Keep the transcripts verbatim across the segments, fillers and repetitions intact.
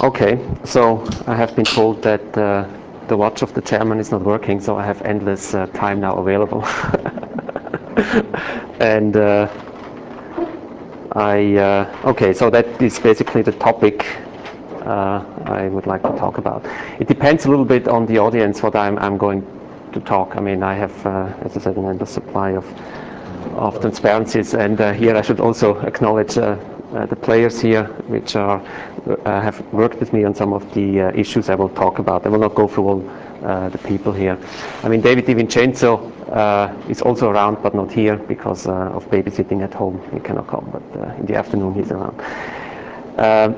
Okay, so I have been told that uh, the watch of the chairman is not working, so I have endless uh, time now available. and uh, I, uh, okay, so that is basically the topic uh, I would like to talk about. It depends a little bit on the audience what I'm, I'm going to talk. I mean, I have, uh, as I said, an endless supply of, of transparencies, and uh, here I should also acknowledge uh, uh, the players here, which are uh, have worked with me on some of the uh, issues I will talk about. I will not go through all uh, the people here. I mean, David DiVincenzo uh, is also around, but not here because uh, of babysitting at home. He cannot come, but uh, in the afternoon he's around. Uh,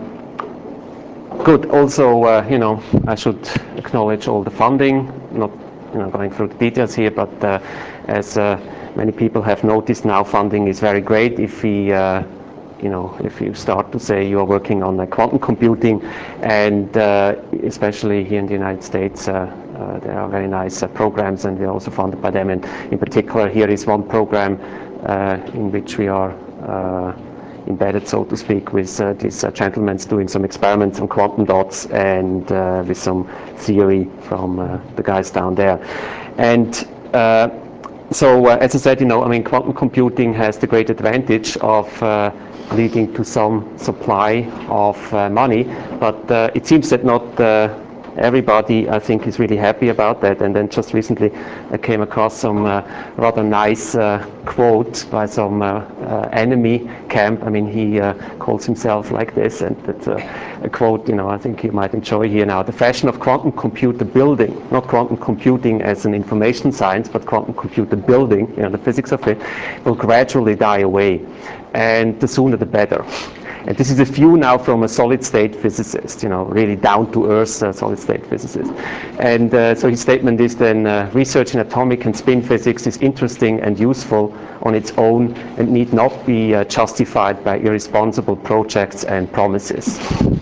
Good. Also, uh, you know, I should acknowledge all the funding. Not, you know, going through the details here, but uh, as uh, many people have noticed now, funding is very great. If we, uh, you know, if you start to say you are working on uh, quantum computing, and uh, especially here in the United States, uh, uh, there are very nice uh, programs, and we are also funded by them. And in particular, here is one program uh, in which we are. Uh, embedded, so to speak, with uh, this uh, gentleman doing some experiments on quantum dots and uh, with some theory from uh, the guys down there. And uh, so, uh, as I said, you know, I mean, quantum computing has the great advantage of uh, leading to some supply of uh, money, but uh, it seems that not uh, everybody, I think, is really happy about that. And then just recently I came across some uh, rather nice uh, quote by some uh, uh, enemy camp. I mean, he uh, calls himself like this, and that's uh, a quote, you know, I think you might enjoy here now. The fashion of quantum computer building, not quantum computing as an information science, but quantum computer building, you know, the physics of it, will gradually die away. And the sooner the better. And this is a view now from a solid-state physicist, you know, really down-to-earth uh, solid-state physicist. And uh, so his statement is then, uh, research in atomic and spin physics is interesting and useful on its own and need not be uh, justified by irresponsible projects and promises.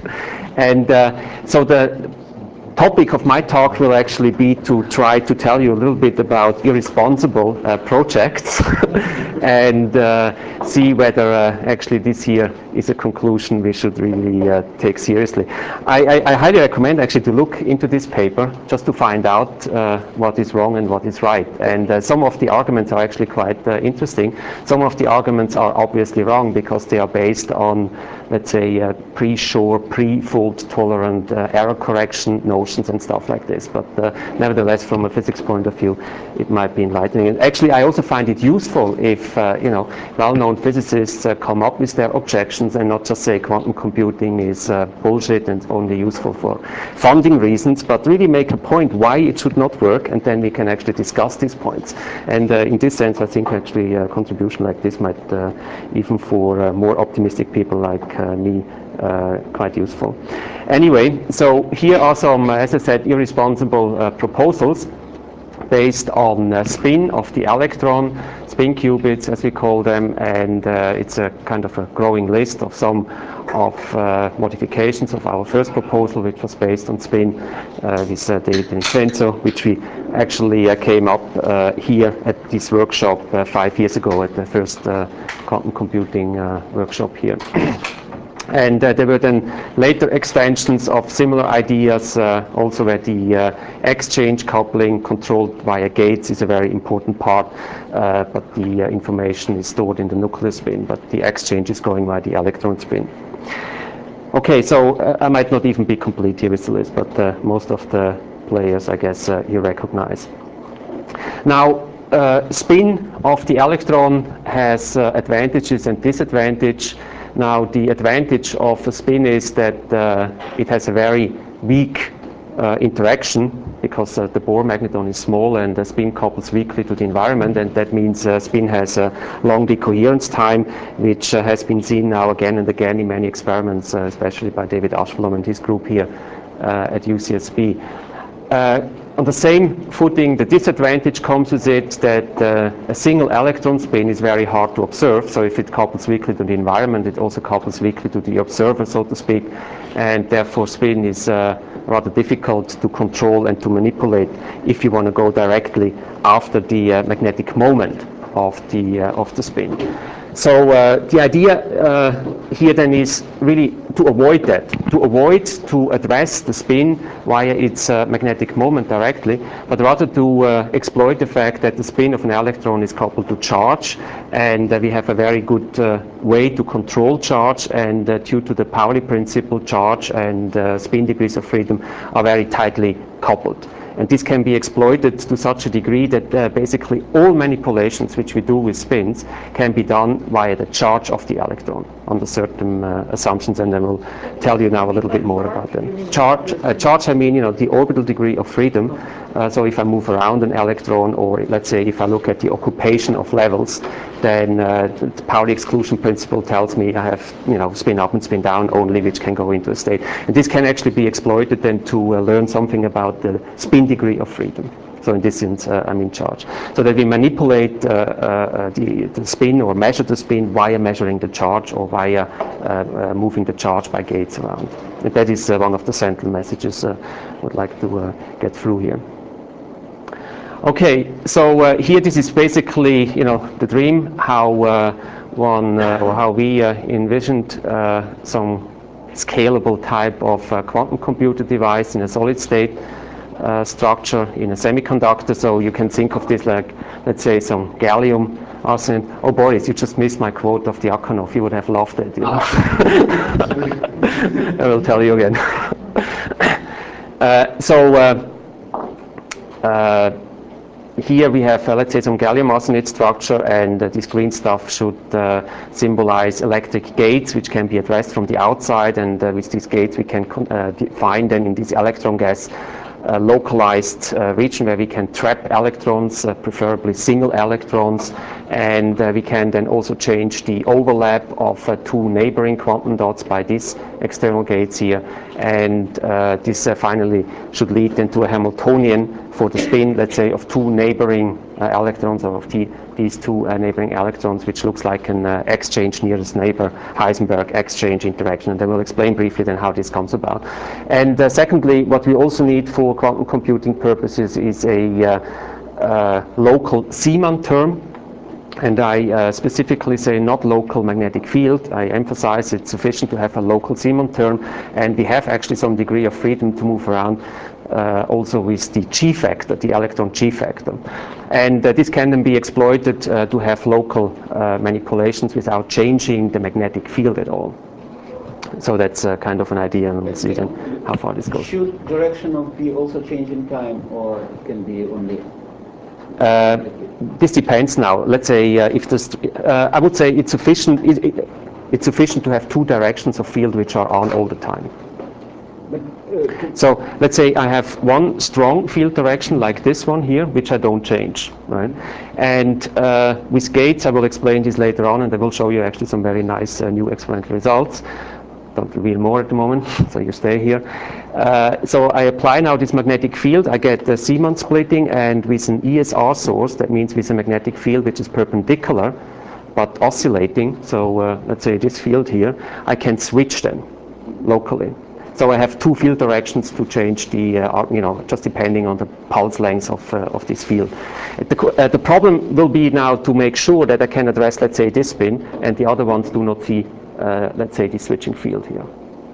And uh, so the topic of my talk will actually be to try to tell you a little bit about irresponsible uh, projects and uh, see whether uh, actually this here is a conclusion we should really uh, take seriously. I, I, I highly recommend actually to look into this paper just to find out uh, what is wrong and what is right. And uh, some of the arguments are actually quite uh, interesting. Some of the arguments are obviously wrong because they are based on, let's say, uh, pre-Shor, pre-fault tolerant uh, error correction notions and stuff like this. But uh, nevertheless, from a physics point of view, it might be enlightening. And actually, I also find it useful if, uh, you know, well-known physicists uh, come up with their objections and not just say quantum computing is uh, bullshit and only useful for funding reasons, but really make a point why it should not work, and then we can actually discuss these points. And uh, in this sense, I think actually a contribution like this might, uh, even for uh, more optimistic people like uh, me, uh, quite useful. Anyway, so here are some, uh, as I said, irresponsible uh, proposals based on uh, spin of the electron, spin qubits as we call them, and uh, it's a kind of a growing list of some of uh, modifications of our first proposal, which was based on spin uh, with uh, David DiVincenzo, which we actually uh, came up uh, here at this workshop uh, five years ago at the first uh, quantum computing uh, workshop here. And uh, there were then later extensions of similar ideas, uh, also where the uh, exchange coupling controlled via gates is a very important part, uh, but the uh, information is stored in the nuclear spin, but the exchange is going via the electron spin. Okay, so uh, I might not even be complete here with the list, but uh, most of the players, I guess, uh, you recognize. Now, uh, spin of the electron has uh, advantages and disadvantages. Now, the advantage of a spin is that uh, it has a very weak uh, interaction because uh, the Bohr magneton is small and the spin couples weakly to the environment, and that means uh, spin has a long decoherence time, which uh, has been seen now again and again in many experiments, uh, especially by David Ashblom and his group here uh, at U C S B. Uh, on the same footing, the disadvantage comes with it that uh, a single electron spin is very hard to observe. So if it couples weakly to the environment, it also couples weakly to the observer, so to speak. And therefore, spin is uh, rather difficult to control and to manipulate if you want to go directly after the uh, magnetic moment of the, uh, of the spin. So uh, the idea uh, here then is really to avoid that, to avoid to address the spin via its uh, magnetic moment directly, but rather to uh, exploit the fact that the spin of an electron is coupled to charge, and uh, we have a very good uh, way to control charge, and uh, due to the Pauli principle, charge and uh, spin degrees of freedom are very tightly coupled. And this can be exploited to such a degree that uh, basically all manipulations which we do with spins can be done via the charge of the electron under certain uh, assumptions, and I will tell you now a little bit more about them. Charge, uh, charge I mean, you know, the orbital degree of freedom. Uh, so if I move around an electron, or let's say if I look at the occupation of levels, then uh, the Pauli exclusion principle tells me I have, you know, spin up and spin down only, which can go into a state. And this can actually be exploited then to uh, learn something about the spin degree of freedom. So in this sense, uh, I'm in charge. So that we manipulate uh, uh, the, the spin, or measure the spin via measuring the charge, or via uh, uh, moving the charge by gates around. And that is uh, one of the central messages uh, I would like to uh, get through here. Okay, so uh, here this is basically, you know, the dream, how uh, one, uh, or how we uh, envisioned uh, some scalable type of uh, quantum computer device in a solid state uh, structure in a semiconductor. So you can think of this like, let's say, some gallium arsenide. Oh, Boris, you just missed my quote of the Akhonov. You would have loved it, you know. I will tell you again. uh, so uh, uh, here we have, uh, let's say, some gallium arsenide structure, and uh, this green stuff should uh, symbolize electric gates, which can be addressed from the outside, and uh, with these gates we can uh, define then in this electron gas uh, localized uh, region where we can trap electrons, uh, preferably single electrons, and uh, we can then also change the overlap of uh, two neighboring quantum dots by these external gates here, and uh, this uh, finally should lead then to a Hamiltonian for the spin, let's say, of two neighboring uh, electrons, or of the, these two uh, neighboring electrons, which looks like an uh, exchange nearest neighbor, Heisenberg exchange interaction, and I will explain briefly then how this comes about. And uh, secondly, what we also need for quantum computing purposes is a uh, uh, local Zeeman term. And I uh, specifically say not local magnetic field. I emphasize it's sufficient to have a local Zeeman term, and we have actually some degree of freedom to move around uh, also with the G factor, the electron G factor. And uh, this can then be exploited uh, to have local uh, manipulations without changing the magnetic field at all. So that's uh, kind of an idea, and we'll see then how far this goes. Should direction of B also change in time, or it can be only? Uh, this depends now. Let's say uh, if this, uh, I would say it's sufficient. It, it, it's sufficient to have two directions of field which are on all the time. But, uh, so let's say I have one strong field direction like this one here, which I don't change, right? And uh, with gates, I will explain this later on, and I will show you actually some very nice uh, new experimental results. Don't reveal more at the moment, so you stay here. Uh, so I apply now this magnetic field. I get the Zeeman splitting, and with an E S R source, that means with a magnetic field which is perpendicular but oscillating. So uh, let's say this field here, I can switch them locally. So I have two field directions to change the, uh, you know, just depending on the pulse length of, uh, of this field. The, uh, the problem will be now to make sure that I can address, let's say, this spin, and the other ones do not see, uh, let's say, the switching field here.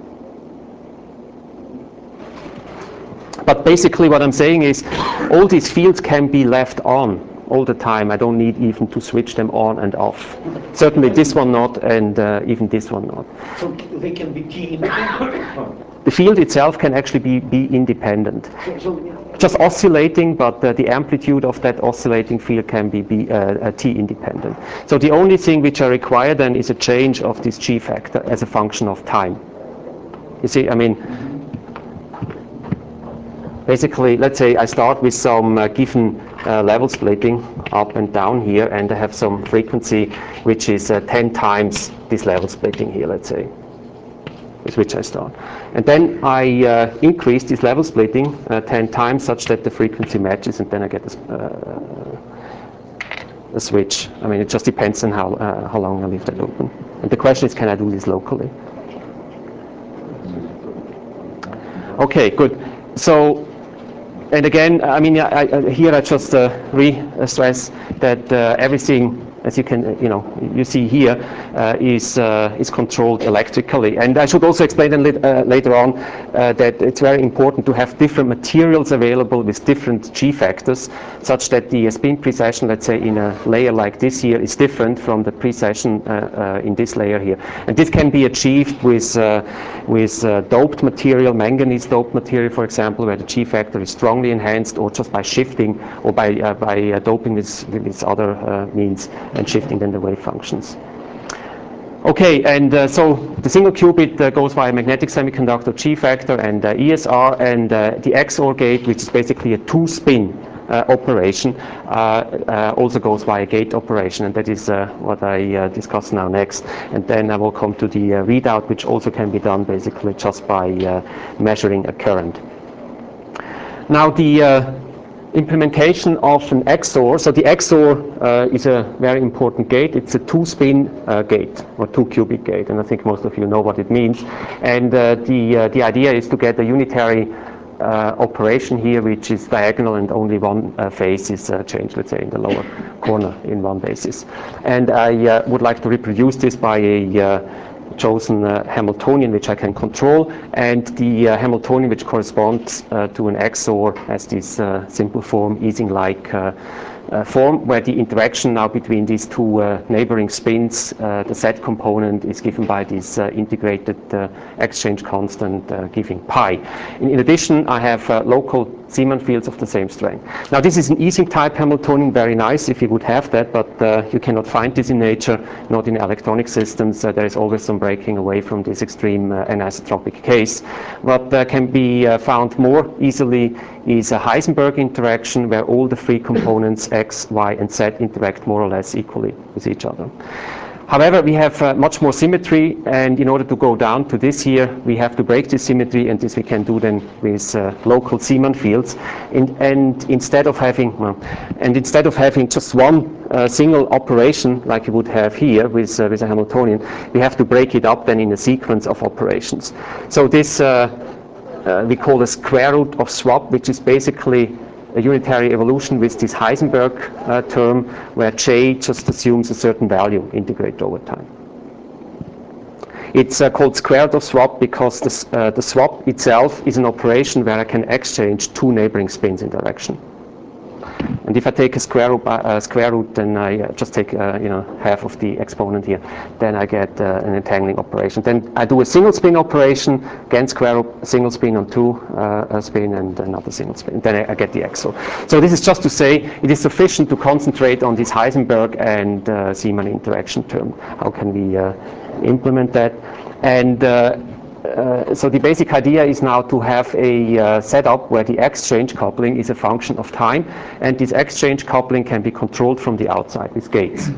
But basically what I'm saying is all these fields can be left on all the time. I don't need even to switch them on and off. Certainly this one not, and uh, even this one not. So they can be T independent? The field itself can actually be, be independent. So, so just oscillating, but uh, the amplitude of that oscillating field can be, be uh, T independent. So the only thing which I require then is a change of this G factor as a function of time. You see, I mean, basically, let's say I start with some uh, given uh, level splitting up and down here, and I have some frequency which is uh, ten times this level splitting here, let's say, with which I start. And then I uh, increase this level splitting uh, ten times such that the frequency matches, and then I get a, uh, a switch. I mean, it just depends on how, uh, how long I leave that open. And the question is, can I do this locally? Okay, good. So, and again, I mean, I, I, here I just uh, re-stress that uh, everything as you can, you know, you see here, uh, is uh, is controlled electrically. And I should also explain uh, later on uh, that it's very important to have different materials available with different G factors, such that the spin precession, let's say, in a layer like this here, is different from the precession uh, uh, in this layer here. And this can be achieved with uh, with uh, doped material, manganese doped material, for example, where the G factor is strongly enhanced, or just by shifting or by uh, by uh, doping with with other uh, means, and shifting then the wave functions. Okay, and uh, so the single qubit uh, goes via magnetic semiconductor G factor and uh, E S R, and uh, the X O R gate, which is basically a two-spin uh, operation, uh, uh, also goes via gate operation, and that is uh, what I uh, discuss now next. And then I will come to the uh, readout, which also can be done basically just by uh, measuring a current. Now the uh, implementation of an X O R. So the X O R uh, is a very important gate. It's a two-spin uh, gate, or two-qubit gate, and I think most of you know what it means. And uh, the uh, the idea is to get a unitary uh, operation here, which is diagonal, and only one uh, phase is uh, changed, let's say in the lower corner in one basis. And I uh, would like to reproduce this by a uh, chosen uh, Hamiltonian, which I can control, and the uh, Hamiltonian which corresponds uh, to an X O R has this uh, simple form, Ising-like uh, uh, form, where the interaction now between these two uh, neighboring spins, uh, the Z component, is given by this uh, integrated uh, exchange constant uh, giving pi. In, in addition, I have uh, local Zeeman fields of the same strength. Now this is an Ising type Hamiltonian, very nice if you would have that, but uh, you cannot find this in nature, not in electronic systems. Uh, there is always some breaking away from this extreme uh, anisotropic case. What uh, can be uh, found more easily is a Heisenberg interaction, where all the three components X, Y, and Z interact more or less equally with each other. However, we have uh, much more symmetry, and in order to go down to this here, we have to break this symmetry, and this we can do then with uh, local Zeeman fields. In, and instead of having, well, and instead of having just one uh, single operation like you would have here with uh, with a Hamiltonian, we have to break it up then in a sequence of operations. So this uh, uh, we call the square root of swap, which is basically a unitary evolution with this Heisenberg uh, term, where J just assumes a certain value integrated over time. It's uh, called square root of swap because this, uh, the swap itself is an operation where I can exchange two neighboring spins in direction. And if I take a square root, uh, square root, then I uh, just take uh, you know, half of the exponent here, then I get uh, an entangling operation. Then I do a single spin operation, again square root, single spin on two uh, a spin, and another single spin. Then I, I get the X O R. So this is just to say it is sufficient to concentrate on this Heisenberg and uh, Zeeman interaction term. How can we uh, implement that? And uh, Uh, so the basic idea is now to have a uh, setup where the exchange coupling is a function of time, and this exchange coupling can be controlled from the outside with gates.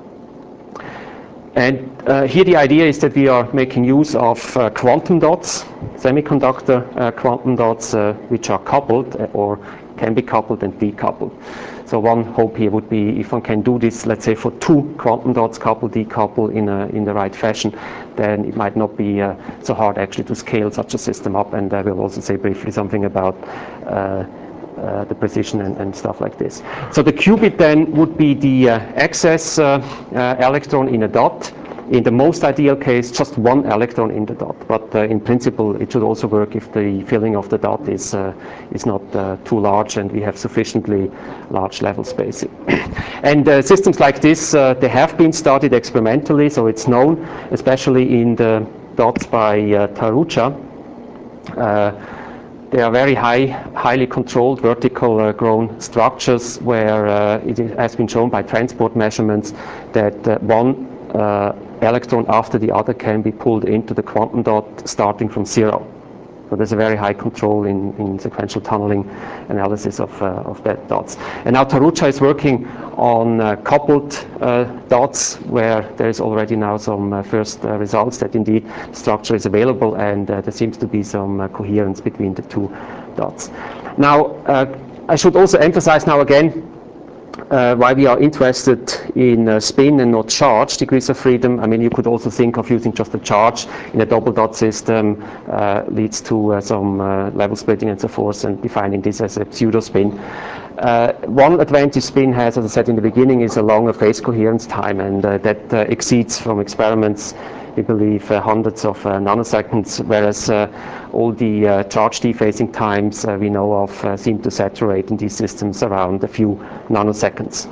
And uh, here the idea is that we are making use of uh, quantum dots, semiconductor uh, quantum dots, uh, which are coupled or can be coupled and decoupled. So one hope here would be if one can do this, let's say for two quantum dots, couple, decouple in a, in the right fashion, then it might not be uh, so hard actually to scale such a system up. And I will also say briefly something about uh, uh, the precision and, and stuff like this. So the qubit then would be the uh, excess uh, uh, electron in a dot. In the most ideal case, just one electron in the dot, but uh, in principle it should also work if the filling of the dot is uh, is not uh, too large and we have sufficiently large level spacing. And uh, systems like this, uh, they have been studied experimentally, so it's known, especially in the dots by uh, Tarucha. Uh, They are very high, highly controlled, vertical uh, grown structures where uh, it has been shown by transport measurements that uh, one uh, electron after the other can be pulled into the quantum dot starting from zero. So there's a very high control in, in sequential tunneling analysis of, uh, of that dots. And now Tarucha is working on uh, coupled uh, dots, where there is already now some uh, first uh, results that indeed the structure is available, and uh, there seems to be some uh, coherence between the two dots. Now, uh, I should also emphasize now again, Uh, why we are interested in uh, spin and not charge degrees of freedom. I mean, you could also think of using just a charge in a double dot system, uh, leads to uh, some uh, level splitting and so forth, and defining this as a pseudo spin. Uh, one advantage spin has, as I said in the beginning, is a longer phase coherence time, and uh, that uh, exceeds from experiments, we believe, uh, hundreds of uh, nanoseconds, whereas uh, all the uh, charge dephasing times uh, we know of uh, seem to saturate in these systems around a few nanoseconds.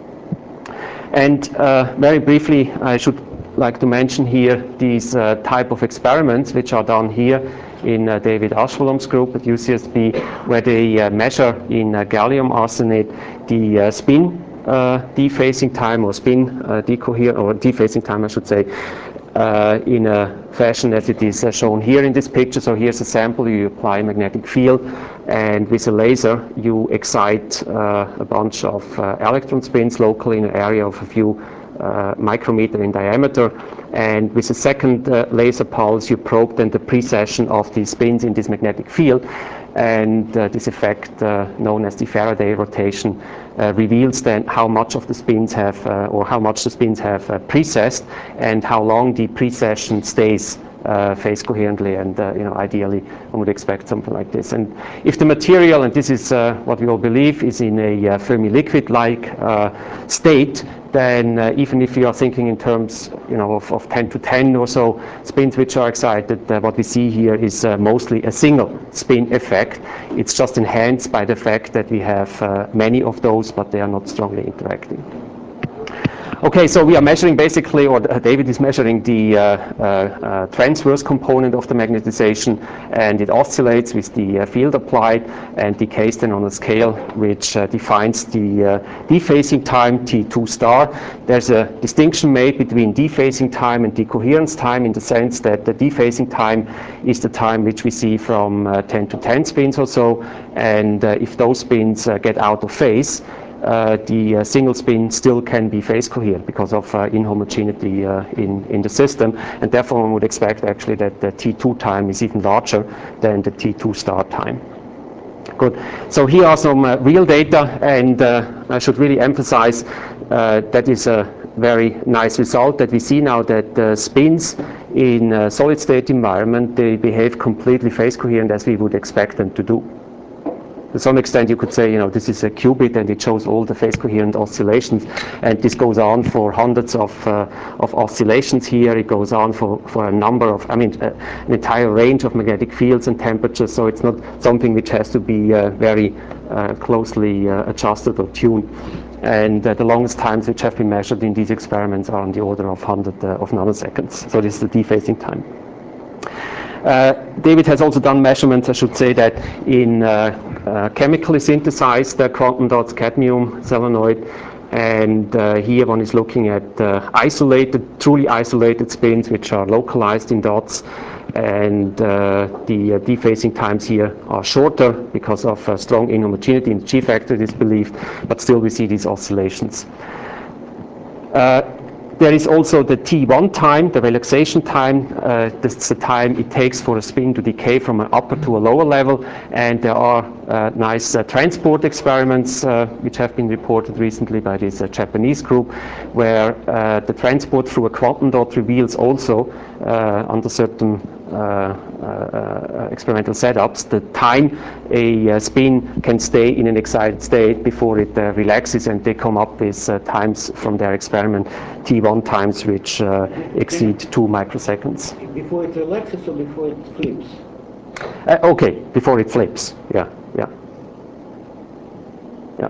And uh, very briefly, I should like to mention here these uh, type of experiments which are done here in uh, David Ashwalom's group at U C S B, where they uh, measure in uh, gallium arsenide the uh, spin uh, dephasing time, or spin uh, decoher or dephasing time, I should say, uh, in a fashion as it is uh, shown here in this picture. So here's a sample. You apply a magnetic field, and with a laser you excite uh, a bunch of uh, electron spins locally in an area of a few uh, micrometer in diameter, and with a second uh, laser pulse you probe then the precession of these spins in this magnetic field, and uh, this effect uh, known as the Faraday rotation uh, reveals then how much of the spins have uh, or how much the spins have uh, precessed and how long the precession stays uh, phase coherently, and uh, you know, ideally one would expect something like this. And if the material, and this is uh, what we all believe, is in a uh, Fermi liquid-like uh, state, then uh, even if you are thinking in terms, you know, of, of ten to ten or so spins which are excited, uh, what we see here is uh, mostly a single spin effect. It's just enhanced by the fact that we have uh, many of those, but they are not strongly interacting. Okay, so we are measuring basically, or David is measuring the uh, uh, uh, transverse component of the magnetization, and it oscillates with the uh, field applied and decays then on a scale which uh, defines the uh, dephasing time T two star. There's a distinction made between dephasing time and decoherence time, in the sense that the dephasing time is the time which we see from uh, ten to ten spins or so, and uh, if those spins uh, get out of phase, Uh, the uh, single spin still can be phase coherent because of uh, inhomogeneity uh, in, in the system, and therefore one would expect actually that the T two time is even larger than the T two star time. Good. So here are some uh, real data, and uh, I should really emphasize uh, that is a very nice result that we see now, that uh, spins in a solid state environment, they behave completely phase coherent as we would expect them to do. To some extent you could say, you know, this is a qubit and it shows all the phase coherent oscillations, and this goes on for hundreds of, uh, of oscillations here. It goes on for, for a number of, I mean, uh, an entire range of magnetic fields and temperatures, so it's not something which has to be uh, very uh, closely uh, adjusted or tuned. And uh, the longest times which have been measured in these experiments are on the order of one hundred uh, of nanoseconds. So this is the dephasing time. Uh, David has also done measurements, I should say, that in uh, uh, chemically synthesized uh, quantum dots, cadmium solenoid, and uh, here one is looking at uh, isolated, truly isolated spins which are localized in dots, and uh, the uh, dephasing times here are shorter because of uh, strong inhomogeneity in the G factor, it is believed, but still we see these oscillations. Uh, There is also the T one time, the relaxation time. Uh, this is the time it takes for a spin to decay from an upper to a lower level, and there are uh, nice uh, transport experiments uh, which have been reported recently by this uh, Japanese group, where uh, the transport through a quantum dot reveals also, uh, under certain uh, uh, experimental setups, the time a uh, spin can stay in an excited state before it uh, relaxes, and they come up with uh, times from their experiment, T one times, which uh, exceed two microseconds. Before it relaxes or before it flips? Uh, okay, before it flips, yeah, yeah. Yeah.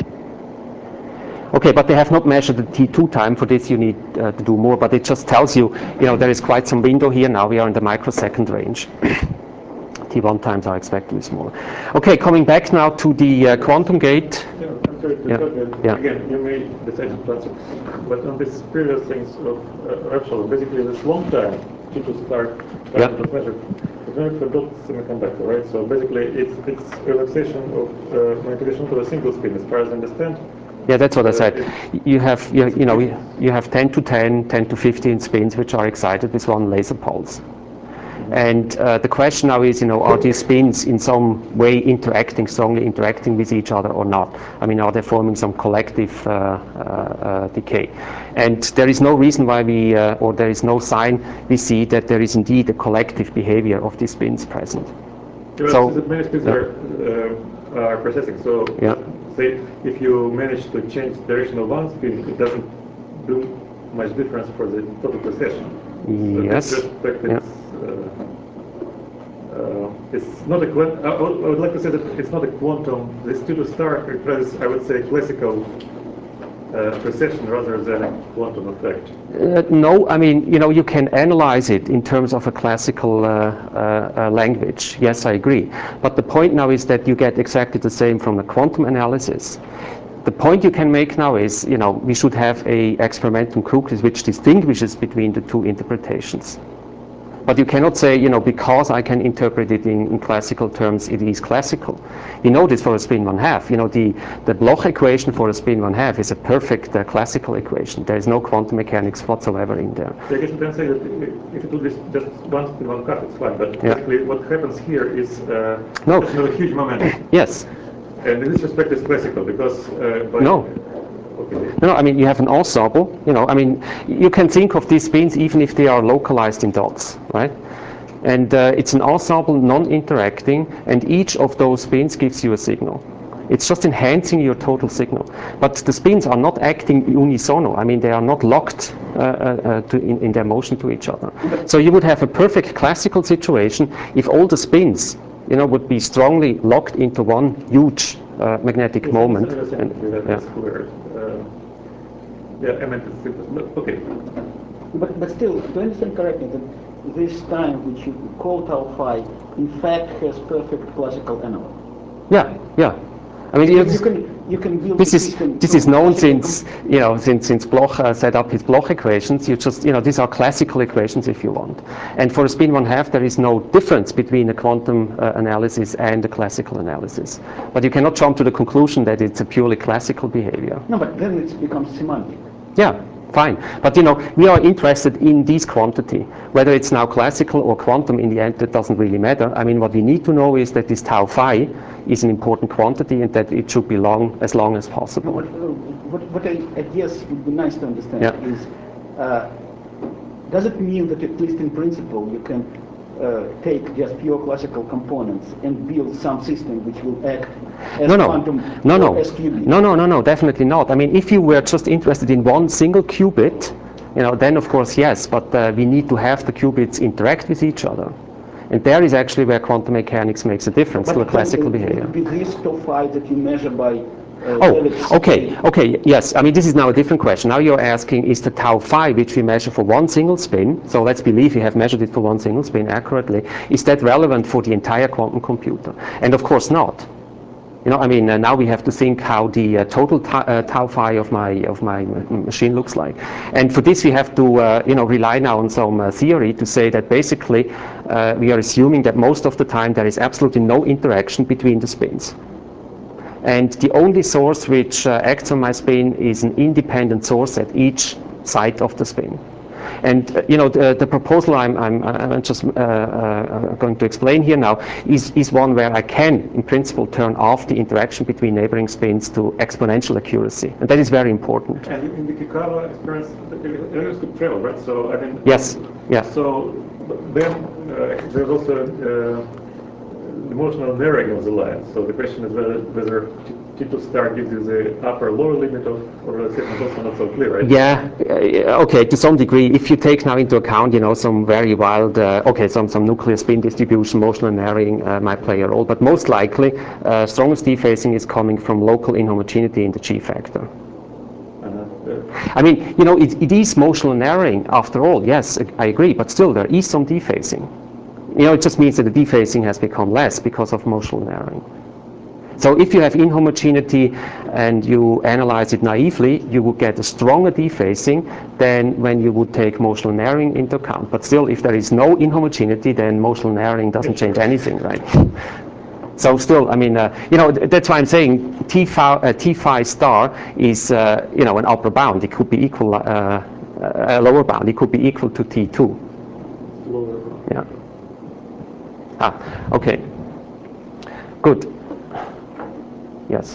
Okay, but they have not measured the T two time. For this you need uh, to do more, but it just tells you, you know, there is quite some window here. Now we are in the microsecond range. T one times are expected to be smaller. Okay, coming back now to the uh, quantum gate. Yeah, I'm sorry to Yeah. cut you. Yeah. Again, you may decide to answer, but on this previous things of uh, Repsol, basically this long time, T two star time Yeah. was measured, it's measured for dot semiconductor, right? So basically it's, it's relaxation of uh, manipulation to a single spin, as far as I understand. Yeah, that's what I Uh, said. it- You have, you, you know, you have ten to ten, ten to fifteen spins which are excited with one laser pulse. And uh, the question now is, you know, are these spins in some way interacting, strongly interacting with each other or not? I mean, are they forming some collective uh, uh, uh, decay? And there is no reason why we, uh, or there is no sign we see that there is indeed a collective behavior of these spins present. Well, so so many spins yeah. are, uh, are processing. So, yeah. say if you manage to change the direction of one spin, it doesn't do much difference for the total precession. Yes. So in that respect, yeah. it's, uh, uh, it's not a. I, I would like to say that it's not a quantum. This two to star requires, I would say, classical uh, precession rather than a quantum effect. Uh, no, I mean, you know, you can analyze it in terms of a classical uh, uh, uh, language. Yes, I agree. But the point now is that you get exactly the same from the quantum analysis. The point you can make now is, you know, we should have a experimentum crucis which distinguishes between the two interpretations. But you cannot say, you know, because I can interpret it in, in classical terms, it is classical. You know this for a spin one half. You know, the, the Bloch equation for a spin one half is a perfect uh, classical equation. There is no quantum mechanics whatsoever in there. So I guess you can say that if it would be just one spin one half, it's fine. But yeah. basically what happens here is uh, no. there's no huge momentum. Yes. And in this respect, it's classical because uh, by no. Okay. No, I mean, you have an ensemble, you know, I mean, you can think of these spins even if they are localized in dots, right? And uh, it's an ensemble non-interacting, and each of those spins gives you a signal. It's just enhancing your total signal. But the spins are not acting unisono. I mean, they are not locked uh, uh, to in, in their motion to each other. So you would have a perfect classical situation if all the spins, you know, would be strongly locked into one huge uh, magnetic yes, moment. And, and, that's yeah. clear. Uh, yeah, I meant it's okay. But, but still, to understand correctly, that this time which you call tau phi, in fact, has perfect classical analog. Yeah, yeah. I mean, you, you can you can build this the is system this is known since you know since since Bloch uh, set up his Bloch equations. You just you know these are classical equations if you want. And for a spin one half, there is no difference between a quantum uh, analysis and a classical analysis. But you cannot jump to the conclusion that it's a purely classical behavior. No, but then it becomes semantic. Yeah. Fine, but you know, we are interested in this quantity. Whether it's now classical or quantum, in the end, that doesn't really matter. I mean, what we need to know is that this tau phi is an important quantity and that it should be long, as long as possible. No, but, uh, what, what I, I guess would be nice to understand yeah. is, uh, does it mean that at least in principle you can uh, take just pure classical components and build some system which will act as no, no. quantum no, or no. as qubit? No, no, no, no, definitely not. I mean, if you were just interested in one single qubit, you know, then of course yes, but uh, we need to have the qubits interact with each other. And there is actually where quantum mechanics makes a difference but to a classical then, behavior. With this tau phi that you measure by uh, Oh, okay, okay, yes. I mean, this is now a different question. Now you're asking, is the tau phi, which we measure for one single spin, so let's believe you have measured it for one single spin accurately, is that relevant for the entire quantum computer? And of course not. You know, I mean, uh, now we have to think how the uh, total uh, tau phi of my of my machine looks like, and for this we have to, uh, you know, rely now on some uh, theory to say that basically uh, we are assuming that most of the time there is absolutely no interaction between the spins, and the only source which uh, acts on my spin is an independent source at each side of the spin. And uh, you know, the, the proposal I'm, I'm, I'm just uh, uh, going to explain here now is, is one where I can, in principle, turn off the interaction between neighboring spins to exponential accuracy, and that is very important. And in the Kikava experience, electrons could travel, right? So I mean, yes, yeah. So then uh, there's also uh, emotional narrowing of the line. So the question is whether whether T two star gives you the upper lower limit of, or the segment also not so clear, right? Yeah, uh, okay, to some degree, if you take now into account, you know, some very wild, uh, okay, some, some nuclear spin distribution, motional narrowing uh, might play a role, but most likely, uh, strongest dephasing is coming from local inhomogeneity in the G factor. I mean, you know, it, it is motional narrowing after all, yes, I agree, but still there is some dephasing. You know, it just means that the dephasing has become less because of motional narrowing. So if you have inhomogeneity and you analyze it naively, you would get a stronger dephasing than when you would take motional narrowing into account. But still, if there is no inhomogeneity, then motional narrowing doesn't change anything, right? So still, I mean, uh, you know, that's why I'm saying T phi, uh, T phi star is, uh, you know, an upper bound. It could be equal, uh, a lower bound. It could be equal to T two. Lower. Yeah. Ah, okay. Good. Yes.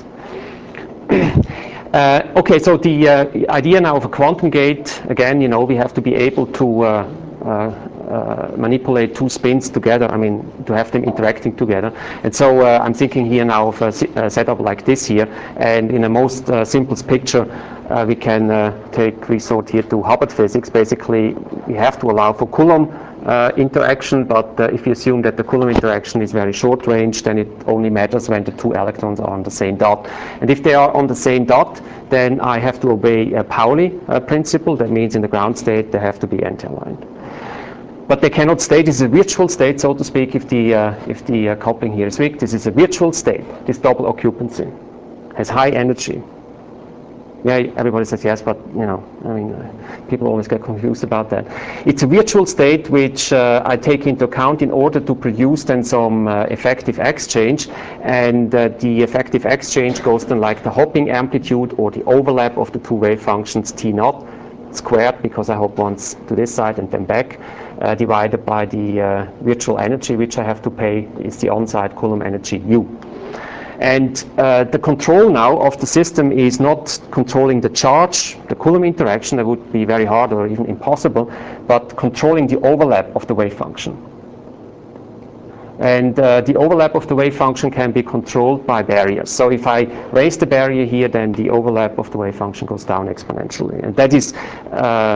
Uh, okay, so the uh, idea now of a quantum gate, again, you know, we have to be able to uh, uh, uh, manipulate two spins together, I mean, to have them interacting together. And so uh, I'm thinking here now of a, a setup like this here, and in the most uh, simplest picture, uh, we can uh, take resort here to Hubbard physics. Basically, we have to allow for Coulomb Uh, interaction, but uh, if you assume that the Coulomb interaction is very short range, then it only matters when the two electrons are on the same dot. And if they are on the same dot, then I have to obey a Pauli uh, principle. That means in the ground state they have to be anti-aligned. But they cannot stay. This is a virtual state, so to speak, if the, uh, if the uh, coupling here is weak. This is a virtual state. This double occupancy has high energy. Yeah, everybody says yes, but you know, I mean, uh, people always get confused about that. It's a virtual state which uh, I take into account in order to produce then some uh, effective exchange, and uh, the effective exchange goes then like the hopping amplitude or the overlap of the two wave functions T naught squared, because I hop once to this side and then back, uh, divided by the uh, virtual energy which I have to pay is the on-site Coulomb energy U. And uh, the control now of the system is not controlling the charge, the Coulomb interaction, that would be very hard or even impossible, but controlling the overlap of the wave function. And uh, the overlap of the wave function can be controlled by barriers. So if I raise the barrier here, then the overlap of the wave function goes down exponentially. And that is uh,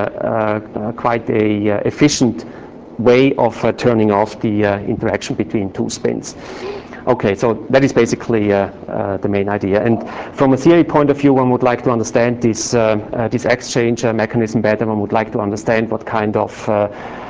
uh, quite a uh, efficient way of uh, turning off the uh, interaction between two spins. Okay, so that is basically uh, uh, the main idea. And from a theory point of view, one would like to understand this, uh, uh, this exchange uh, mechanism better. One would like to understand what kind of uh,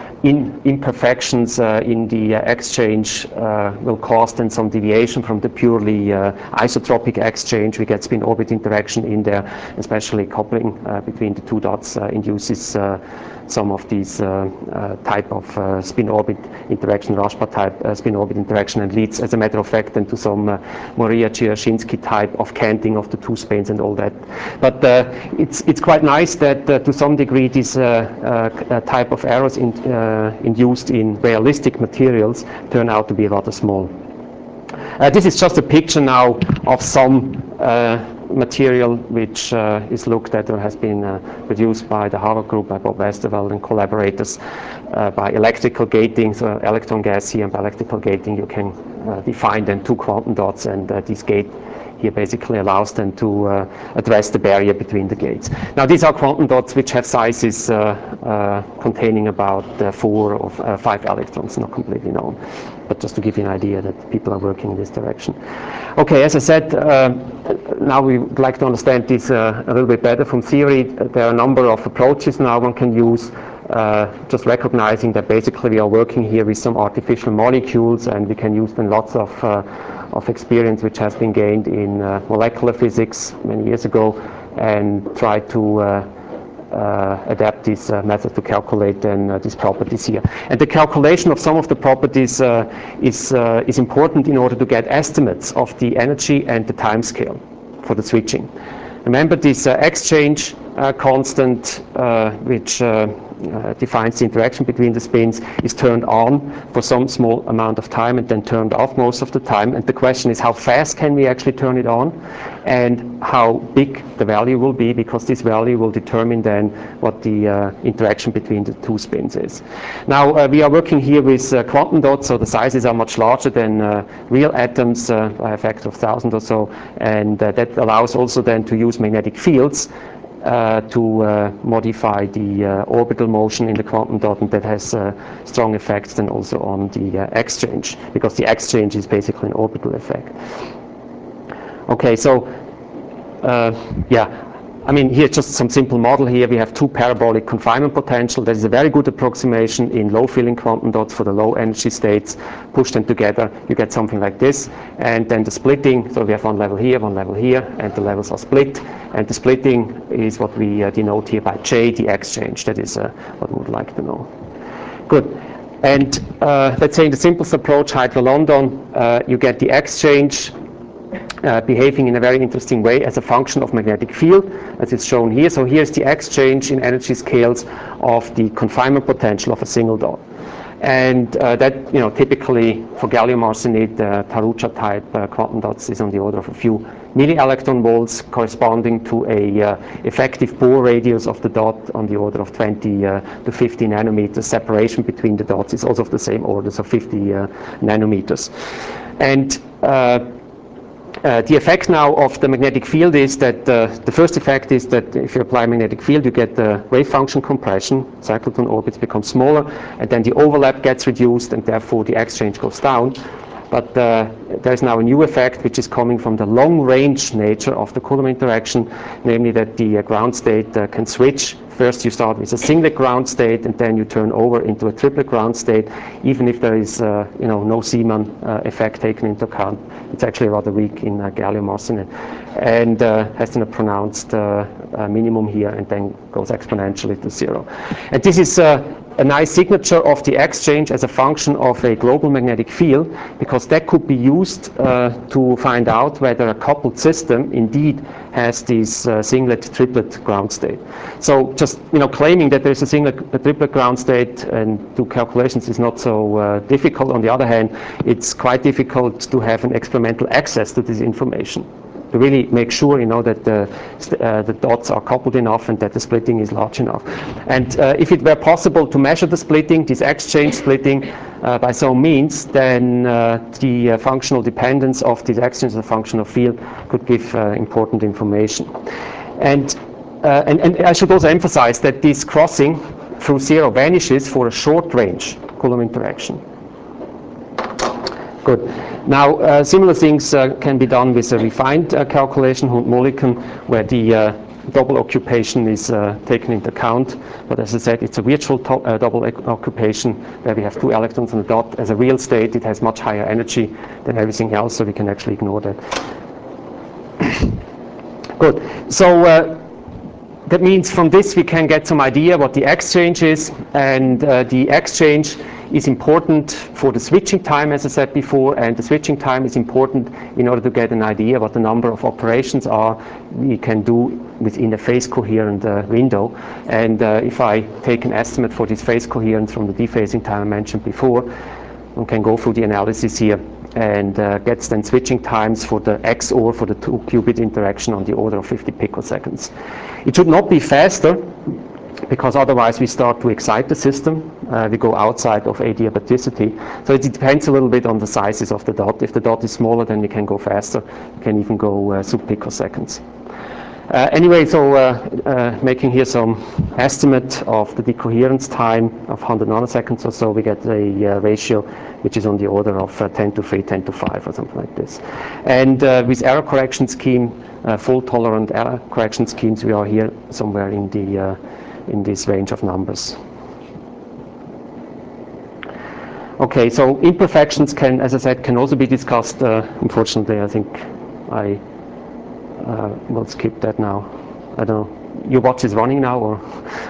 in imperfections uh, in the uh, exchange uh, will cause then some deviation from the purely uh, isotropic exchange. We get spin orbit interaction in there, especially coupling uh, between the two dots uh, induces uh, some of these uh, uh, type of uh, spin orbit interaction, Rashba type uh, spin orbit interaction, and leads, as a matter of fact, then to some uh, Moriya-Dzyurzhinsky type of canting of the two spins and all that. But uh, it's it's quite nice that uh, to some degree this uh, uh, type of errors in, uh, induced in realistic materials turn out to be rather small. Uh, this is just a picture now of some uh, material which uh, is looked at or has been uh, produced by the Harvard group, by Bob Westerveld and collaborators, uh, by electrical gating, so electron gas here, and by electrical gating you can uh, define then two quantum dots, and uh, this gate here basically allows them to uh, address the barrier between the gates. Now these are quantum dots which have sizes uh, uh, containing about uh, four or uh, five electrons, not completely known, but just to give you an idea that people are working in this direction. Okay, as I said, uh, now we would like to understand this uh, a little bit better from theory. There are a number of approaches now one can use, uh, just recognizing that basically we are working here with some artificial molecules, and we can use then lots of uh, of experience which has been gained in uh, molecular physics many years ago, and try to uh, uh, adapt this uh, method to calculate then uh, these properties here. And the calculation of some of the properties uh, is, uh, is important in order to get estimates of the energy and the time scale for the switching. Remember this uh, exchange uh, constant, uh, which uh, uh, defines the interaction between the spins, is turned on for some small amount of time and then turned off most of the time. And the question is, how fast can we actually turn it on, and how big the value will be, because this value will determine then what the uh, interaction between the two spins is. Now uh, we are working here with uh, quantum dots, so the sizes are much larger than uh, real atoms uh, by a factor of thousand or so, and uh, that allows also then to use magnetic fields Uh, to uh, modify the uh, orbital motion in the quantum dot, and that has uh, strong effects then also on the uh, exchange, because the exchange is basically an orbital effect. Okay, so uh, yeah, I mean, here's just some simple model here. We have two parabolic confinement potential. That is a very good approximation in low filling quantum dots for the low energy states. Push them together, you get something like this. And then the splitting, so we have one level here, one level here, and the levels are split. And the splitting is what we uh, denote here by J, the exchange. That is uh, what we would like to know. Good. And uh, let's say in the simplest approach, Hydro-London, uh, you get the exchange Uh, behaving in a very interesting way as a function of magnetic field, as it's shown here. So here's the exchange in energy scales of the confinement potential of a single dot. And uh, that, you know, typically for gallium arsenide, uh, Tarucha type uh, quantum dots is on the order of a few milli-electron volts, corresponding to a uh, effective Bohr radius of the dot on the order of twenty uh, to fifty nanometers. Separation between the dots is also of the same order, so fifty uh, nanometers. And uh, Uh, the effect now of the magnetic field is that uh, the first effect is that if you apply magnetic field, you get the wave function compression, cyclotron orbits become smaller, and then the overlap gets reduced, and therefore the exchange goes down. But uh, there's now a new effect which is coming from the long-range nature of the Coulomb interaction, namely that the uh, ground state uh, can switch. First you start with a singlet ground state, and then you turn over into a triplet ground state, even if there is uh, you know, no Zeeman uh, effect taken into account. It's actually rather weak in uh, gallium arsenide, and uh, has then a pronounced uh, uh, minimum here, and then goes exponentially to zero. And this is uh, a nice signature of the exchange as a function of a global magnetic field, because that could be used uh, to find out whether a coupled system indeed has this uh, singlet triplet ground state. So just, you know, claiming that there is a singlet a triplet ground state and do calculations is not so uh, difficult. On the other hand, it's quite difficult to have an experimental access to this information, to really make sure, you know, that the, uh, the dots are coupled enough and that the splitting is large enough. And uh, if it were possible to measure the splitting, this exchange splitting, uh, by some means, then uh, the uh, functional dependence of this exchange as a functional field could give uh, important information. And, uh, and, and I should also emphasize that this crossing through zero vanishes for a short range Coulomb interaction. Good. Now, uh, similar things uh, can be done with a refined uh, calculation, Hund-Mulliken, where the uh, double occupation is uh, taken into account. But as I said, it's a virtual uh, double occupation where we have two electrons on the dot. As a real state, it has much higher energy than everything else, so we can actually ignore that. Good. So uh, that means from this we can get some idea what the exchange is, and uh, the exchange is important for the switching time, as I said before, and the switching time is important in order to get an idea what the number of operations are we can do within a phase coherent uh, window. And uh, if I take an estimate for this phase coherence from the dephasing time I mentioned before, one can go through the analysis here and uh, gets then switching times for the X O R, for the two qubit interaction, on the order of fifty picoseconds. It should not be faster, because otherwise we start to excite the system. Uh, we go outside of adiabaticity. So it depends a little bit on the sizes of the dot. If the dot is smaller, then we can go faster. We can even go uh, sub-picoseconds. Uh, anyway, so uh, uh, making here some estimate of the decoherence time of one hundred nanoseconds or so, we get a uh, ratio which is on the order of uh, ten to three, ten to five, or something like this. And uh, with error correction scheme, uh, full tolerant error correction schemes, we are here somewhere in the uh, in this range of numbers. Okay, so imperfections can, as I said, can also be discussed. Uh, unfortunately, I think I uh, will skip that now. I don't know. Your watch is running now, or?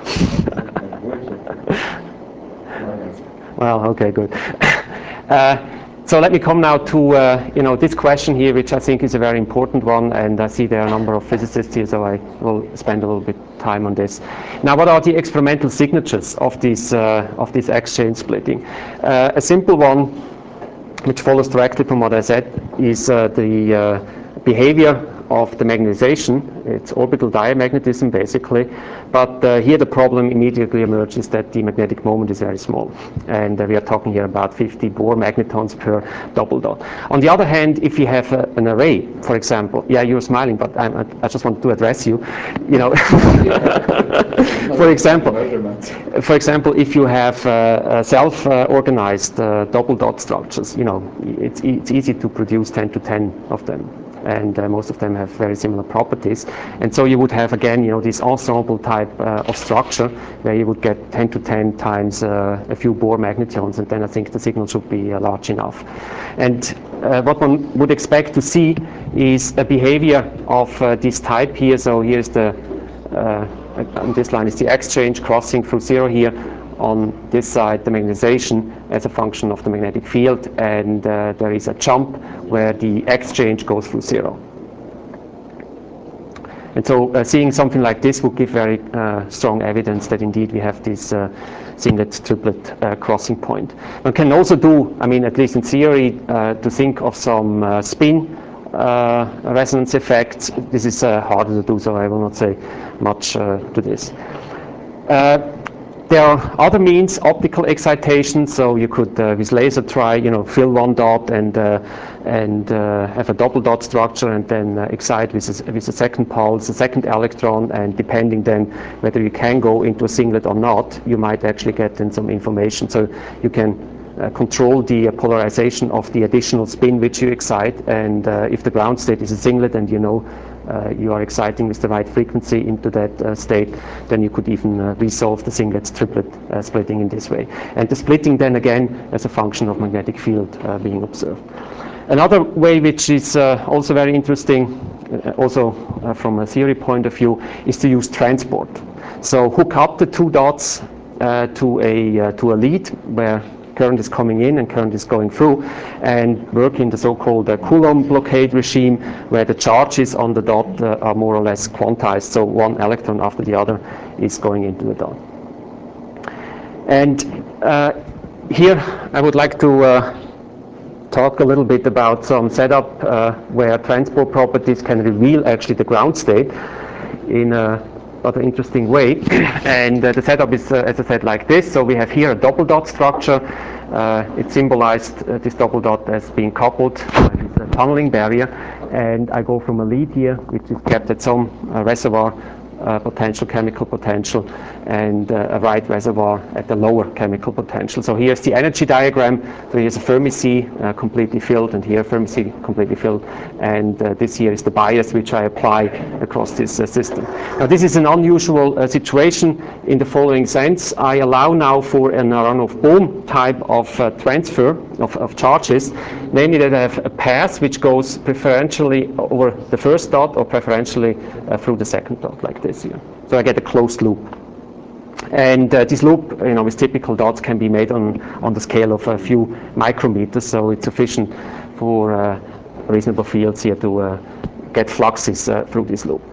Well, okay, good. Uh, So let me come now to uh, you know, this question here, which I think is a very important one, and I see there are a number of physicists here, so I will spend a little bit time on this. Now, what are the experimental signatures of this uh, of this exchange splitting? Uh, a simple one, which follows directly from what I said, is uh, the uh, behavior of the magnetization. It's orbital diamagnetism, basically. But uh, here the problem immediately emerges that the magnetic moment is very small. And uh, we are talking here about fifty Bohr magnetons per double dot. On the other hand, if you have uh, an array, for example, yeah, you're smiling, but I'm, I just want to address you. You know, for example, for example, if you have uh, self-organized uh, double dot structures, you know, it's, it's easy to produce ten to ten of them. And uh, most of them have very similar properties. And so you would have, again, you know, this ensemble type uh, of structure where you would get ten to ten times uh, a few Bohr magnetons, and then I think the signal should be uh, large enough. And uh, what one would expect to see is a behavior of uh, this type here. So here's the, uh, on this line is the exchange crossing through zero here. On this side, the magnetization as a function of the magnetic field, and uh, there is a jump where the exchange goes through zero. And so uh, seeing something like this would give very uh, strong evidence that indeed we have this uh, singlet triplet uh, crossing point. One can also do, I mean, at least in theory, uh, to think of some uh, spin uh, resonance effects. This is uh, harder to do, so I will not say much uh, to this. Uh, There are other means, optical excitation, so you could uh, with laser try, you know, fill one dot and uh, and uh, have a double dot structure, and then uh, excite with a, with a second pulse, a second electron, and depending then whether you can go into a singlet or not, you might actually get then some information. So you can uh, control the uh, polarization of the additional spin which you excite, and uh, if the ground state is a singlet and you know Uh, you are exciting with the right frequency into that uh, state, then you could even uh, resolve the singlets triplet uh, splitting in this way. And the splitting then again as a function of magnetic field uh, being observed. Another way which is uh, also very interesting, uh, also uh, from a theory point of view, is to use transport. So hook up the two dots uh, to a uh, to a lead where current is coming in and current is going through, and work in the so-called uh, Coulomb blockade regime, where the charges on the dot uh, are more or less quantized, so one electron after the other is going into the dot. And uh, here I would like to uh, talk a little bit about some setup uh, where transport properties can reveal actually the ground state in a rather interesting way. And uh, the setup is, uh, as I said, like this. So we have here a double dot structure. Uh, it symbolized uh, this double dot as being coupled with a tunneling barrier. And I go from a lead here, which is kept at some uh, reservoir uh, potential, chemical potential, and uh, a right reservoir at the lower chemical potential. So here's the energy diagram. So here's a Fermi sea uh, completely filled, and here Fermi sea completely filled. And uh, this here is the bias which I apply across this uh, system. Now this is an unusual uh, situation in the following sense. I allow now for an Aharonov-Bohm type of uh, transfer of, of charges, namely that I have a path which goes preferentially over the first dot or preferentially uh, through the second dot, like this here. So I get a closed loop. And uh, this loop, you know, with typical dots can be made on, on the scale of a few micrometers, so it's sufficient for uh, reasonable fields here to uh, get fluxes uh, through this loop.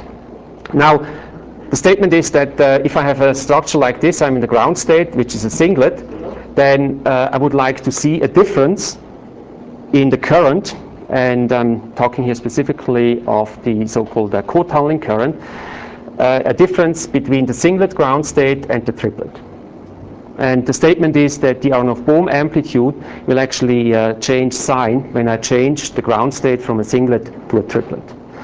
Now, the statement is that uh, if I have a structure like this, I'm in the ground state, which is a singlet, then uh, I would like to see a difference in the current, and I'm talking here specifically of the so-called uh, co-tunneling current, uh, a difference between the singlet ground state and the triplet. And the statement is that the Aharonov-Bohm amplitude will actually uh, change sign when I change the ground state from a singlet to a triplet.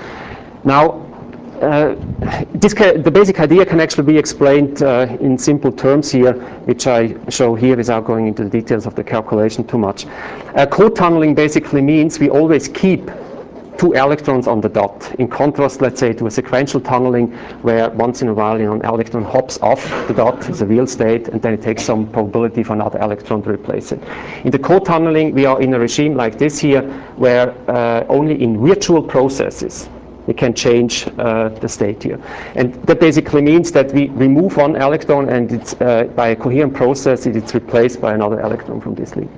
Now, uh, this can, the basic idea can actually be explained uh, in simple terms here, which I show here without going into the details of the calculation too much. Uh, co-tunneling basically means we always keep two electrons on the dot, in contrast, let's say, to a sequential tunneling where once in a while, you know, an electron hops off the dot, it's a real state, and then it takes some probability for another electron to replace it. In the co-tunneling, we are in a regime like this here, where uh, only in virtual processes we can change uh, the state here. And that basically means that we remove one electron, and it's, uh, by a coherent process, it's replaced by another electron from this lead.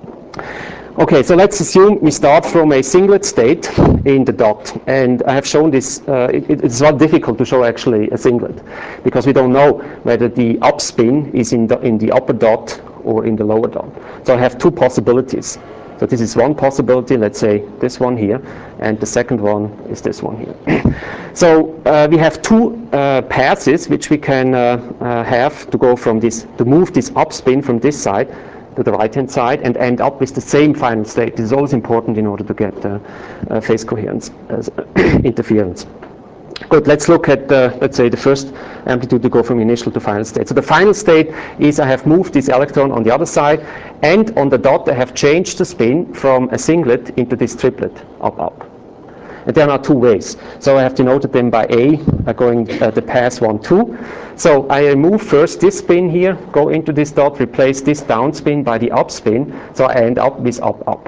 Okay, so let's assume we start from a singlet state in the dot, and I have shown this. Uh, it, it's not difficult to show actually a singlet, because we don't know whether the upspin is in the in the upper dot or in the lower dot. So I have two possibilities. So this is one possibility, let's say this one here, and the second one is this one here. So uh, we have two uh, passes which we can uh, uh, have to go from this, to move this upspin from this side to the right-hand side and end up with the same final state. This is always important in order to get uh, uh, phase coherence as interference. Good, let's look at, uh, let's say, the first amplitude to go from initial to final state. So the final state is I have moved this electron on the other side, and on the dot I have changed the spin from a singlet into this triplet, up, up. And there are two ways. So I have denoted them by A, uh, going uh, the path one, two. So I remove first this spin here, go into this dot, replace this down spin by the up spin, so I end up with up, up.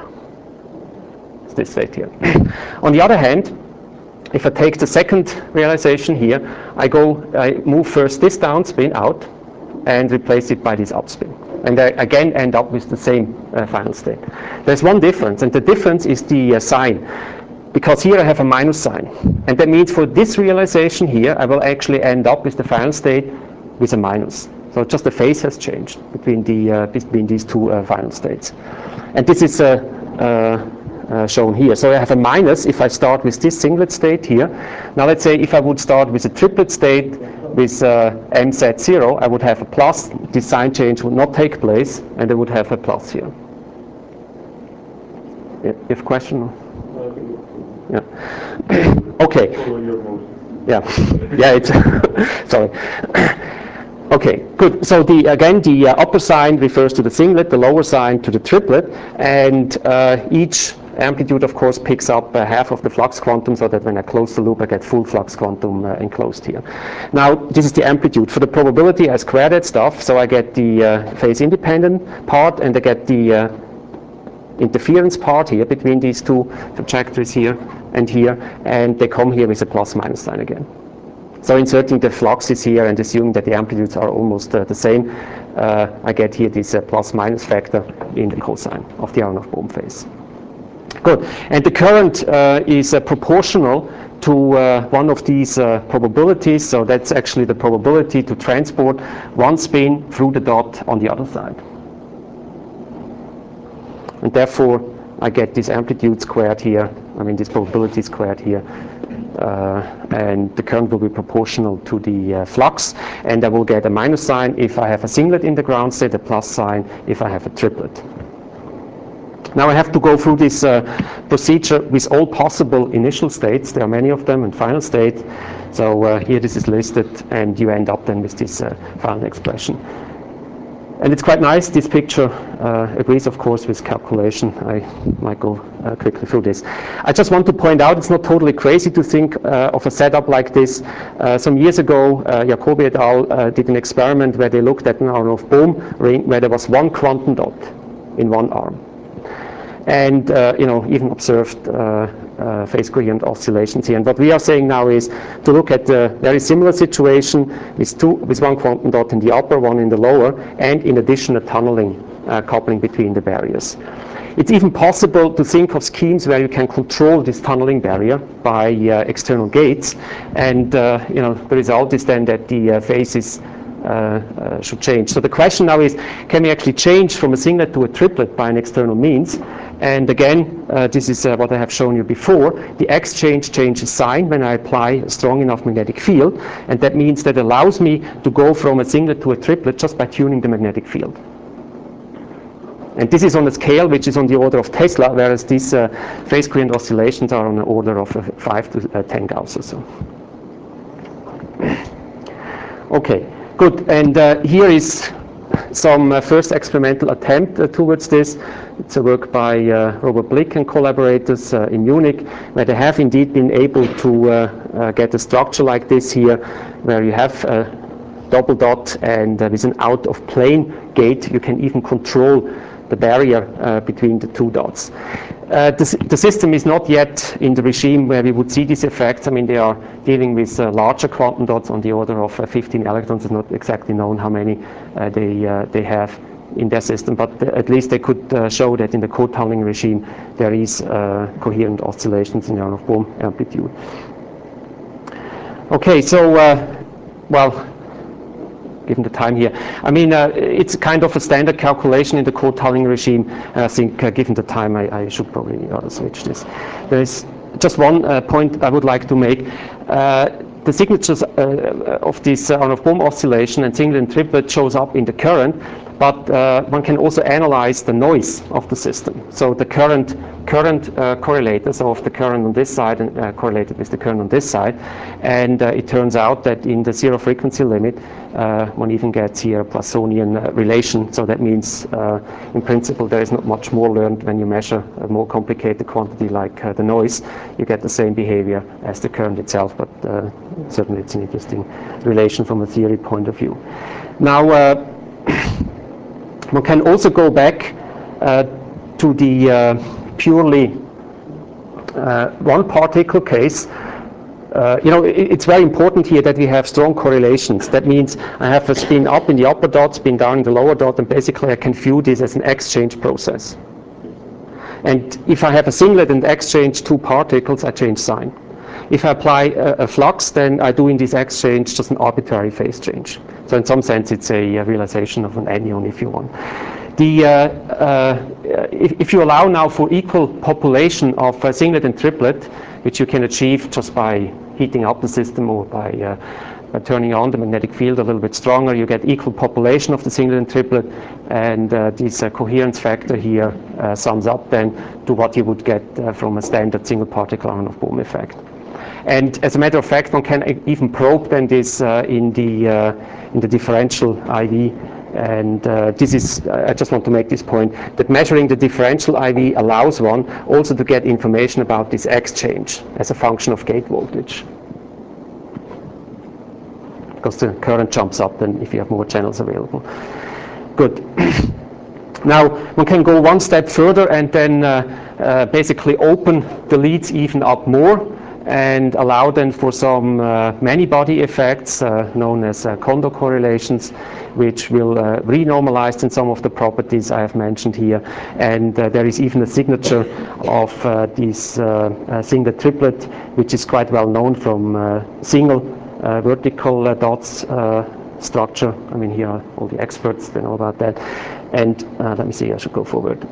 It's this state here. On the other hand, if I take the second realization here, I go, I move first this down spin out and replace it by this up spin. And I again end up with the same uh, final state. There's one difference, and the difference is the uh, sign. because here I have a minus sign. And that means for this realization here, I will actually end up with the final state with a minus. So just the phase has changed between, the, uh, between these two uh, final states. And this is uh, uh, uh, shown here. So I have a minus if I start with this singlet state here. Now let's say if I would start with a triplet state with uh, M Z zero, I would have a plus. This sign change would not take place, and I would have a plus here. Yeah, you have a question? Yeah. Okay. Yeah. Yeah. It's sorry. Okay, good. So the, again, the uh, upper sign refers to the singlet, the lower sign to the triplet, and uh, each amplitude, of course, picks up uh, half of the flux quantum, so that when I close the loop, I get full flux quantum uh, enclosed here. Now, this is the amplitude. For the probability, I square that stuff, so I get the uh, phase-independent part, and I get the uh, interference part here between these two trajectories here and here, and they come here with a plus-minus sign again. So inserting the fluxes here and assuming that the amplitudes are almost uh, the same, uh, I get here this uh, plus-minus factor in the cosine of the Aronoff-Bohm phase. Good. And the current uh, is uh, proportional to uh, one of these uh, probabilities. So that's actually the probability to transport one spin through the dot on the other side. And therefore, I get this amplitude squared here. I mean, this probability squared here. Uh, and the current will be proportional to the uh, flux, and I will get a minus sign if I have a singlet in the ground state, a plus sign if I have a triplet. Now I have to go through this uh, procedure with all possible initial states. There are many of them, and final state. So uh, here this is listed, and you end up then with this uh, final expression. And it's quite nice. This picture uh, agrees, of course, with calculation. I might go uh, quickly through this. I just want to point out it's not totally crazy to think uh, of a setup like this. Uh, some years ago, uh, Jacobi et al. Uh, did an experiment where they looked at an Aronoff-Bohm ring where there was one quantum dot in one arm. And uh, you know, even observed uh, uh, phase coherent oscillations here. And what we are saying now is to look at a very similar situation with two, with one quantum dot in the upper, one in the lower, and in addition a tunneling uh, coupling between the barriers. It's even possible to think of schemes where you can control this tunneling barrier by uh, external gates, and uh, you know, the result is then that the uh, phases Uh, uh, should change. So the question now is, can we actually change from a singlet to a triplet by an external means? And again, uh, this is uh, what I have shown you before. The exchange changes sign when I apply a strong enough magnetic field, and that means that allows me to go from a singlet to a triplet just by tuning the magnetic field. And this is on a scale which is on the order of Tesla, whereas these uh, phase coherent oscillations are on the order of uh, five to ten Gauss or so. Okay. Good, and uh, here is some uh, first experimental attempt uh, towards this. It's a work by uh, Robert Blick and collaborators uh, in Munich, where they have indeed been able to uh, uh, get a structure like this here, where you have a double dot, and uh, with an out-of-plane gate, you can even control the barrier uh, between the two dots. Uh, the, the system is not yet in the regime where we would see these effects. I mean, they are dealing with uh, larger quantum dots on the order of uh, fifteen electrons. It's not exactly known how many uh, they, uh, they have in their system, but uh, at least they could uh, show that in the co-tunneling regime there is uh, coherent oscillations in the Aronoff-Bohm amplitude. Okay, so, uh, well, given the time here. I mean, uh, it's kind of a standard calculation in the co-tunneling regime. I think, uh, given the time, I, I should probably uh, switch this. There is just one uh, point I would like to make. Uh, the signatures uh, of this uh, Aronoff-Bohm oscillation and singlet and triplet shows up in the current, but uh, one can also analyze the noise of the system. So the current current uh, correlator, so of the current on this side and uh, correlated with the current on this side, and uh, it turns out that in the zero frequency limit, uh, one even gets here a Poissonian uh, relation. So that means, uh, in principle, there is not much more learned when you measure a more complicated quantity like uh, the noise. You get the same behavior as the current itself, but uh, certainly it's an interesting relation from a theory point of view. Now, uh, one can also go back uh, to the uh, purely uh, one particle case. Uh, you know, it, it's very important here that we have strong correlations. That means I have a spin up in the upper dot, spin down in the lower dot, and basically I can view this as an exchange process. And if I have a singlet and exchange two particles, I change sign. If I apply a, a flux, then I do in this exchange just an arbitrary phase change. So in some sense, it's a, a realization of an anion, if you want. The, uh, uh, if, if you allow now for equal population of uh, singlet and triplet, which you can achieve just by heating up the system or by, uh, by turning on the magnetic field a little bit stronger, you get equal population of the singlet and triplet, and uh, this uh, coherence factor here uh, sums up then to what you would get uh, from a standard single particle Aharonov-Bohm effect. And as a matter of fact, one can even probe then this uh, in the uh, in the differential I V. And uh, this is, I just want to make this point, that measuring the differential I V allows one also to get information about this exchange as a function of gate voltage. Because the current jumps up then if you have more channels available. Good. Now, one can go one step further and then uh, uh, basically open the leads even up more and allow then for some uh, many-body effects uh, known as uh, Kondo correlations, which will uh, renormalize in some of the properties I have mentioned here. And uh, there is even a signature of uh, this uh, uh, singlet triplet, which is quite well known from uh, single uh, vertical uh, dots uh, structure. I mean, here are all the experts, they know about that. And uh, let me see, I should go forward.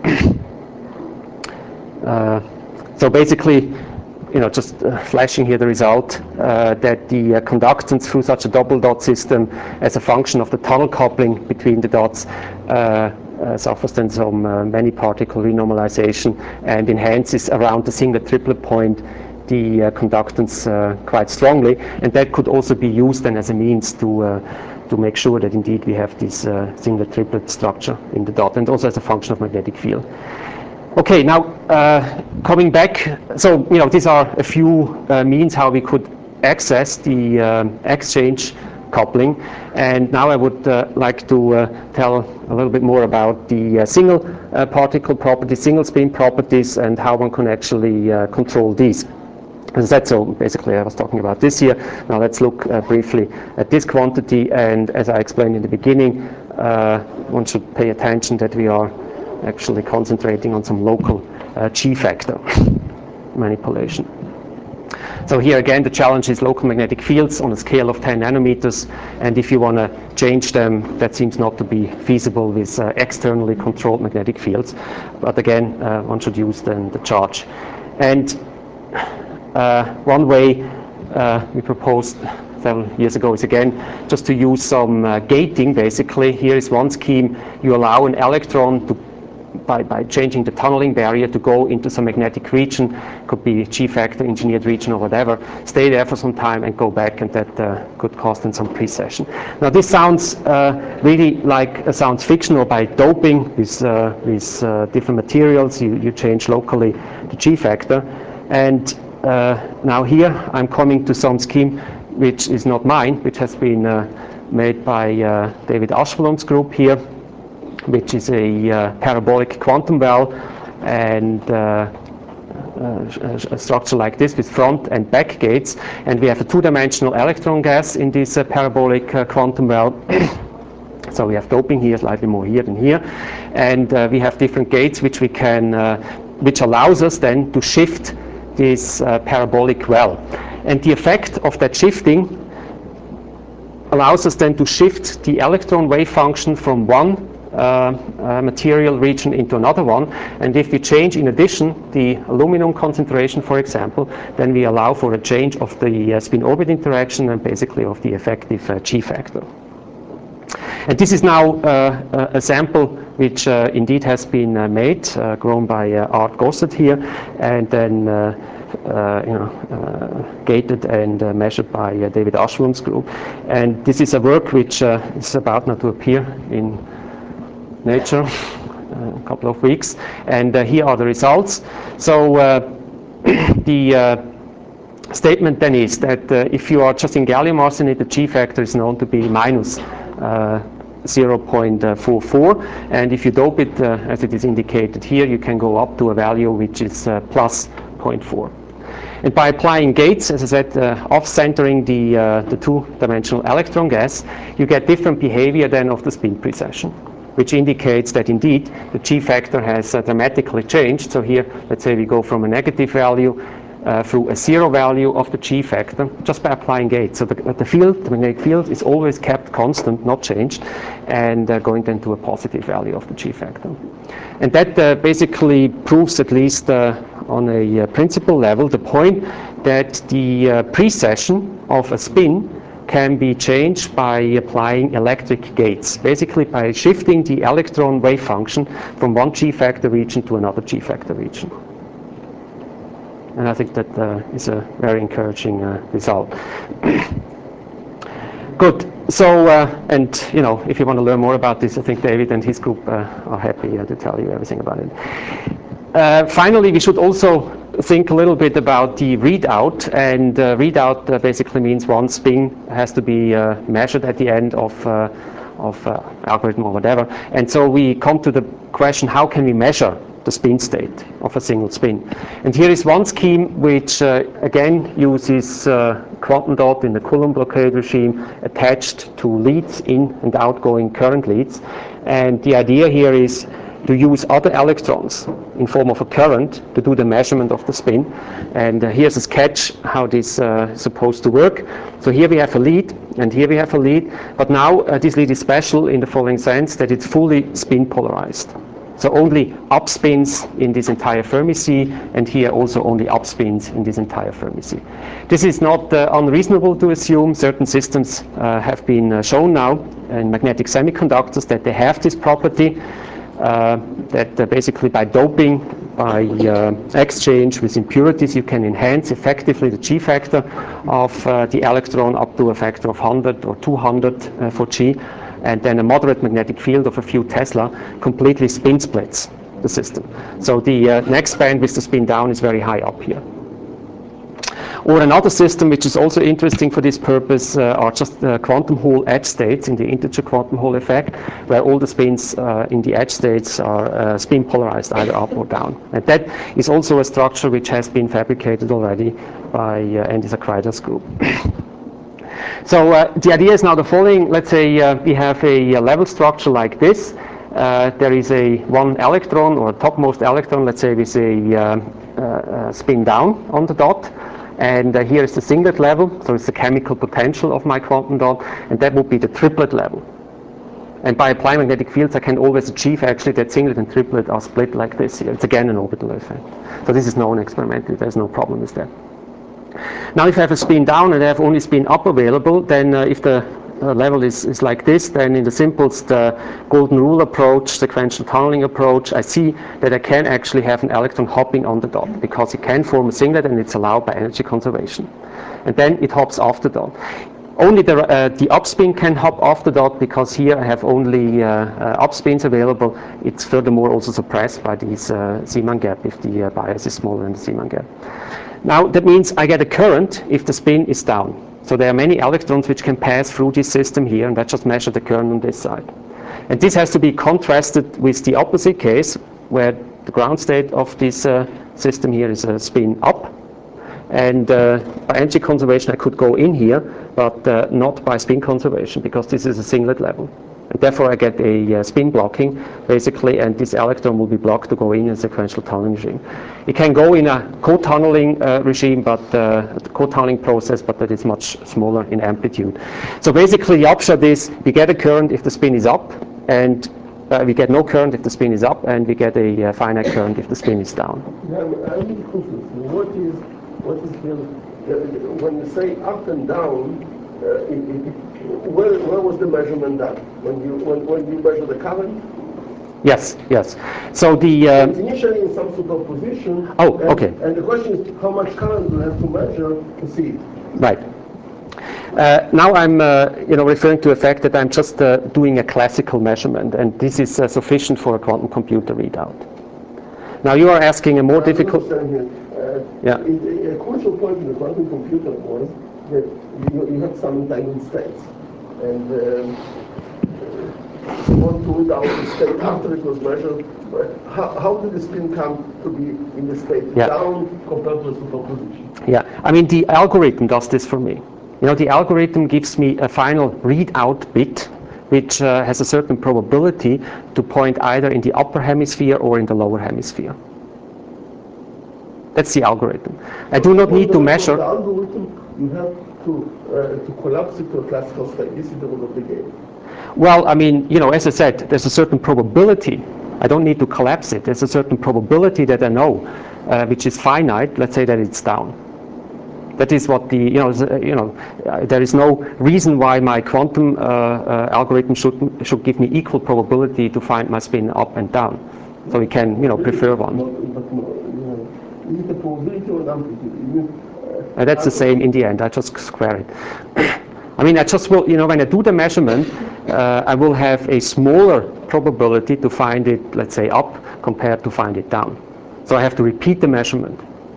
uh, so basically, you know, just uh, flashing here the result uh, that the uh, conductance through such a double dot system as a function of the tunnel coupling between the dots uh, uh, suffers then some uh, many particle renormalization and enhances around the singlet triplet point the uh, conductance uh, quite strongly, and that could also be used then as a means to uh, to make sure that indeed we have this uh, singlet triplet structure in the dot, and also as a function of magnetic field. Okay, now uh, coming back, so you know these are a few uh, means how we could access the um, exchange coupling, and now I would uh, like to uh, tell a little bit more about the uh, single uh, particle properties, single spin properties, and how one can actually uh, control these. As I said, so basically I was talking about this here. Now let's look uh, briefly at this quantity, and as I explained in the beginning, uh, one should pay attention that we are actually concentrating on some local uh, G factor manipulation. So here again the challenge is local magnetic fields on a scale of ten nanometers, and if you want to change them, that seems not to be feasible with uh, externally controlled magnetic fields. But again, uh, one should use then the charge. And uh, one way uh, we proposed several years ago is again just to use some uh, gating. Basically, here is one scheme. You allow an electron to By, by changing the tunneling barrier to go into some magnetic region, could be G factor engineered region or whatever, stay there for some time and go back, and that uh, could cost in some precession. Now this sounds uh, really like a science fiction, or by doping with, uh, with uh, different materials, you, you change locally the G factor. And uh, now here I'm coming to some scheme which is not mine, which has been uh, made by uh, David Aspelund's group here, which is a uh, parabolic quantum well, and uh, a, a structure like this with front and back gates, and we have a two-dimensional electron gas in this uh, parabolic uh, quantum well. So we have doping here, slightly more here than here, and uh, we have different gates which we can, uh, which allows us then to shift this uh, parabolic well, and the effect of that shifting allows us then to shift the electron wave function from one Uh, uh, material region into another one, and if we change in addition the aluminum concentration, for example, then we allow for a change of the uh, spin orbit interaction and basically of the effective uh, G factor. And this is now uh, a sample which uh, indeed has been uh, made, uh, grown by uh, Art Gossett here, and then uh, uh, you know, uh, gated and uh, measured by uh, David Aspelund's group. And this is a work which uh, is about now to appear in Nature, uh, a couple of weeks, and uh, here are the results. So uh, the uh, statement then is that uh, if you are just in gallium arsenide, the G factor is known to be minus uh, zero point four four, and if you dope it uh, as it is indicated here, you can go up to a value which is uh, plus zero point four. And by applying gates, as I said, uh, off-centering the, uh, the two-dimensional electron gas, you get different behavior then of the spin precession. which indicates that indeed the G factor has uh, dramatically changed. So here, let's say we go from a negative value uh, through a zero value of the G factor just by applying gates. So the, the field, the magnetic field, is always kept constant, not changed, and uh, going then to a positive value of the G factor. And that uh, basically proves, at least uh, on a uh, principle level, the point that the uh, precession of a spin can be changed by applying electric gates, basically by shifting the electron wave function from one G factor region to another G factor region. And I think that uh, is a very encouraging uh, result. Good. So, uh, and you know, if you want to learn more about this, I think David and his group uh, are happy uh, to tell you everything about it. Uh, finally, we should also think a little bit about the readout, and uh, readout uh, basically means one spin has to be uh, measured at the end of uh, of uh, algorithm or whatever. And so we come to the question: how can we measure the spin state of a single spin? And here is one scheme which uh, again uses uh, quantum dot in the Coulomb blockade regime attached to leads, in and outgoing current leads. And the idea here is to use other electrons in form of a current to do the measurement of the spin. And uh, here's a sketch how this uh, is supposed to work. So here we have a lead, and here we have a lead, but now uh, this lead is special in the following sense, that it's fully spin polarized. So only up spins in this entire Fermi sea, and here also only up spins in this entire Fermi sea. This is not uh, unreasonable to assume. Certain systems uh, have been uh, shown now in magnetic semiconductors that they have this property, uh, that uh, basically by doping, by uh, exchange with impurities, you can enhance effectively the G factor of uh, the electron up to a factor of one hundred or two hundred uh, for G. And then a moderate magnetic field of a few Tesla completely spin splits the system. So the uh, next band with the spin down is very high up here. Or another system which is also interesting for this purpose uh, are just uh, quantum Hall edge states in the integer quantum Hall effect, where all the spins uh, in the edge states are uh, spin polarized either up or down. And that is also a structure which has been fabricated already by uh, Andy Zakryda's group. So uh, the idea is now the following. Let's say uh, we have a, a level structure like this. Uh, there is a one electron, or a topmost electron, let's say with a uh, uh, spin down on the dot. And uh, here is the singlet level, so it's the chemical potential of my quantum dot, and that would be the triplet level. And by applying magnetic fields, I can always achieve actually that singlet and triplet are split like this here. It's again an orbital effect. So this is known experimentally, there's no problem with that. Now if I have a spin down and I have only spin up available, then uh, if the uh, level is, is like this, then in the simplest uh, golden rule approach, sequential tunneling approach, I see that I can actually have an electron hopping on the dot, because it can form a singlet and it's allowed by energy conservation. And then it hops off the dot. Only the, uh, the upspin can hop off the dot, because here I have only uh, uh, upspins available. It's furthermore also suppressed by this uh, Zeeman gap if the uh, bias is smaller than the Zeeman gap. Now that means I get a current if the spin is down. So there are many electrons which can pass through this system here, and I just measure the current on this side. And this has to be contrasted with the opposite case, where the ground state of this uh, system here is a spin up. And uh, by energy conservation I could go in here, but uh, not by spin conservation, because this is a singlet level. And therefore I get a uh, spin blocking, basically, and this electron will be blocked to go in a sequential tunneling regime. It can go in a co-tunneling uh, regime, but uh, the co-tunneling process, but that is much smaller in amplitude. So basically the upshot is we get a current if the spin is up, and uh, we get no current if the spin is up, and we get a uh, finite current if the spin is down. Yeah, I'm confused. What is, what is the, uh, when you say up and down, uh, it, it, Where, where was the measurement done? When you when, when you measure the current? Yes, yes. So the uh, it's initially in some superposition. Oh, and, okay. And the question is how much current do you have to measure to see it? Right. Uh, now I'm, uh, you know, referring to the fact that I'm just uh, doing a classical measurement, and this is uh, sufficient for a quantum computer readout. Now you are asking a more I difficult. Here. Uh, yeah. A, a crucial point in the quantum computer was that you, you have some entangled states, and um, you want to read out the state after it was measured. But how, how did the spin come to be in the state yeah. down compared to the superposition? Yeah, I mean the algorithm does this for me. You know, the algorithm gives me a final readout bit, which uh, has a certain probability to point either in the upper hemisphere or in the lower hemisphere. That's the algorithm. I do not need to measure. The algorithm, you have to, uh, to collapse it to a classical state. This is the rule of the game. Well, I mean, you know, as I said, there's a certain probability. I don't need to collapse it. There's a certain probability that I know, uh, which is finite. Let's say that it's down. That is what the, you know, you know, uh, there is no reason why my quantum uh, uh, algorithm should should give me equal probability to find my spin up and down. So we can, you know, prefer one. Is it a probability or an amplitude? Uh, that's the same in the end. I just square it. I mean, I just will, you know, when I do the measurement, uh, I will have a smaller probability to find it, let's say, up compared to find it down. So I have to repeat the measurement.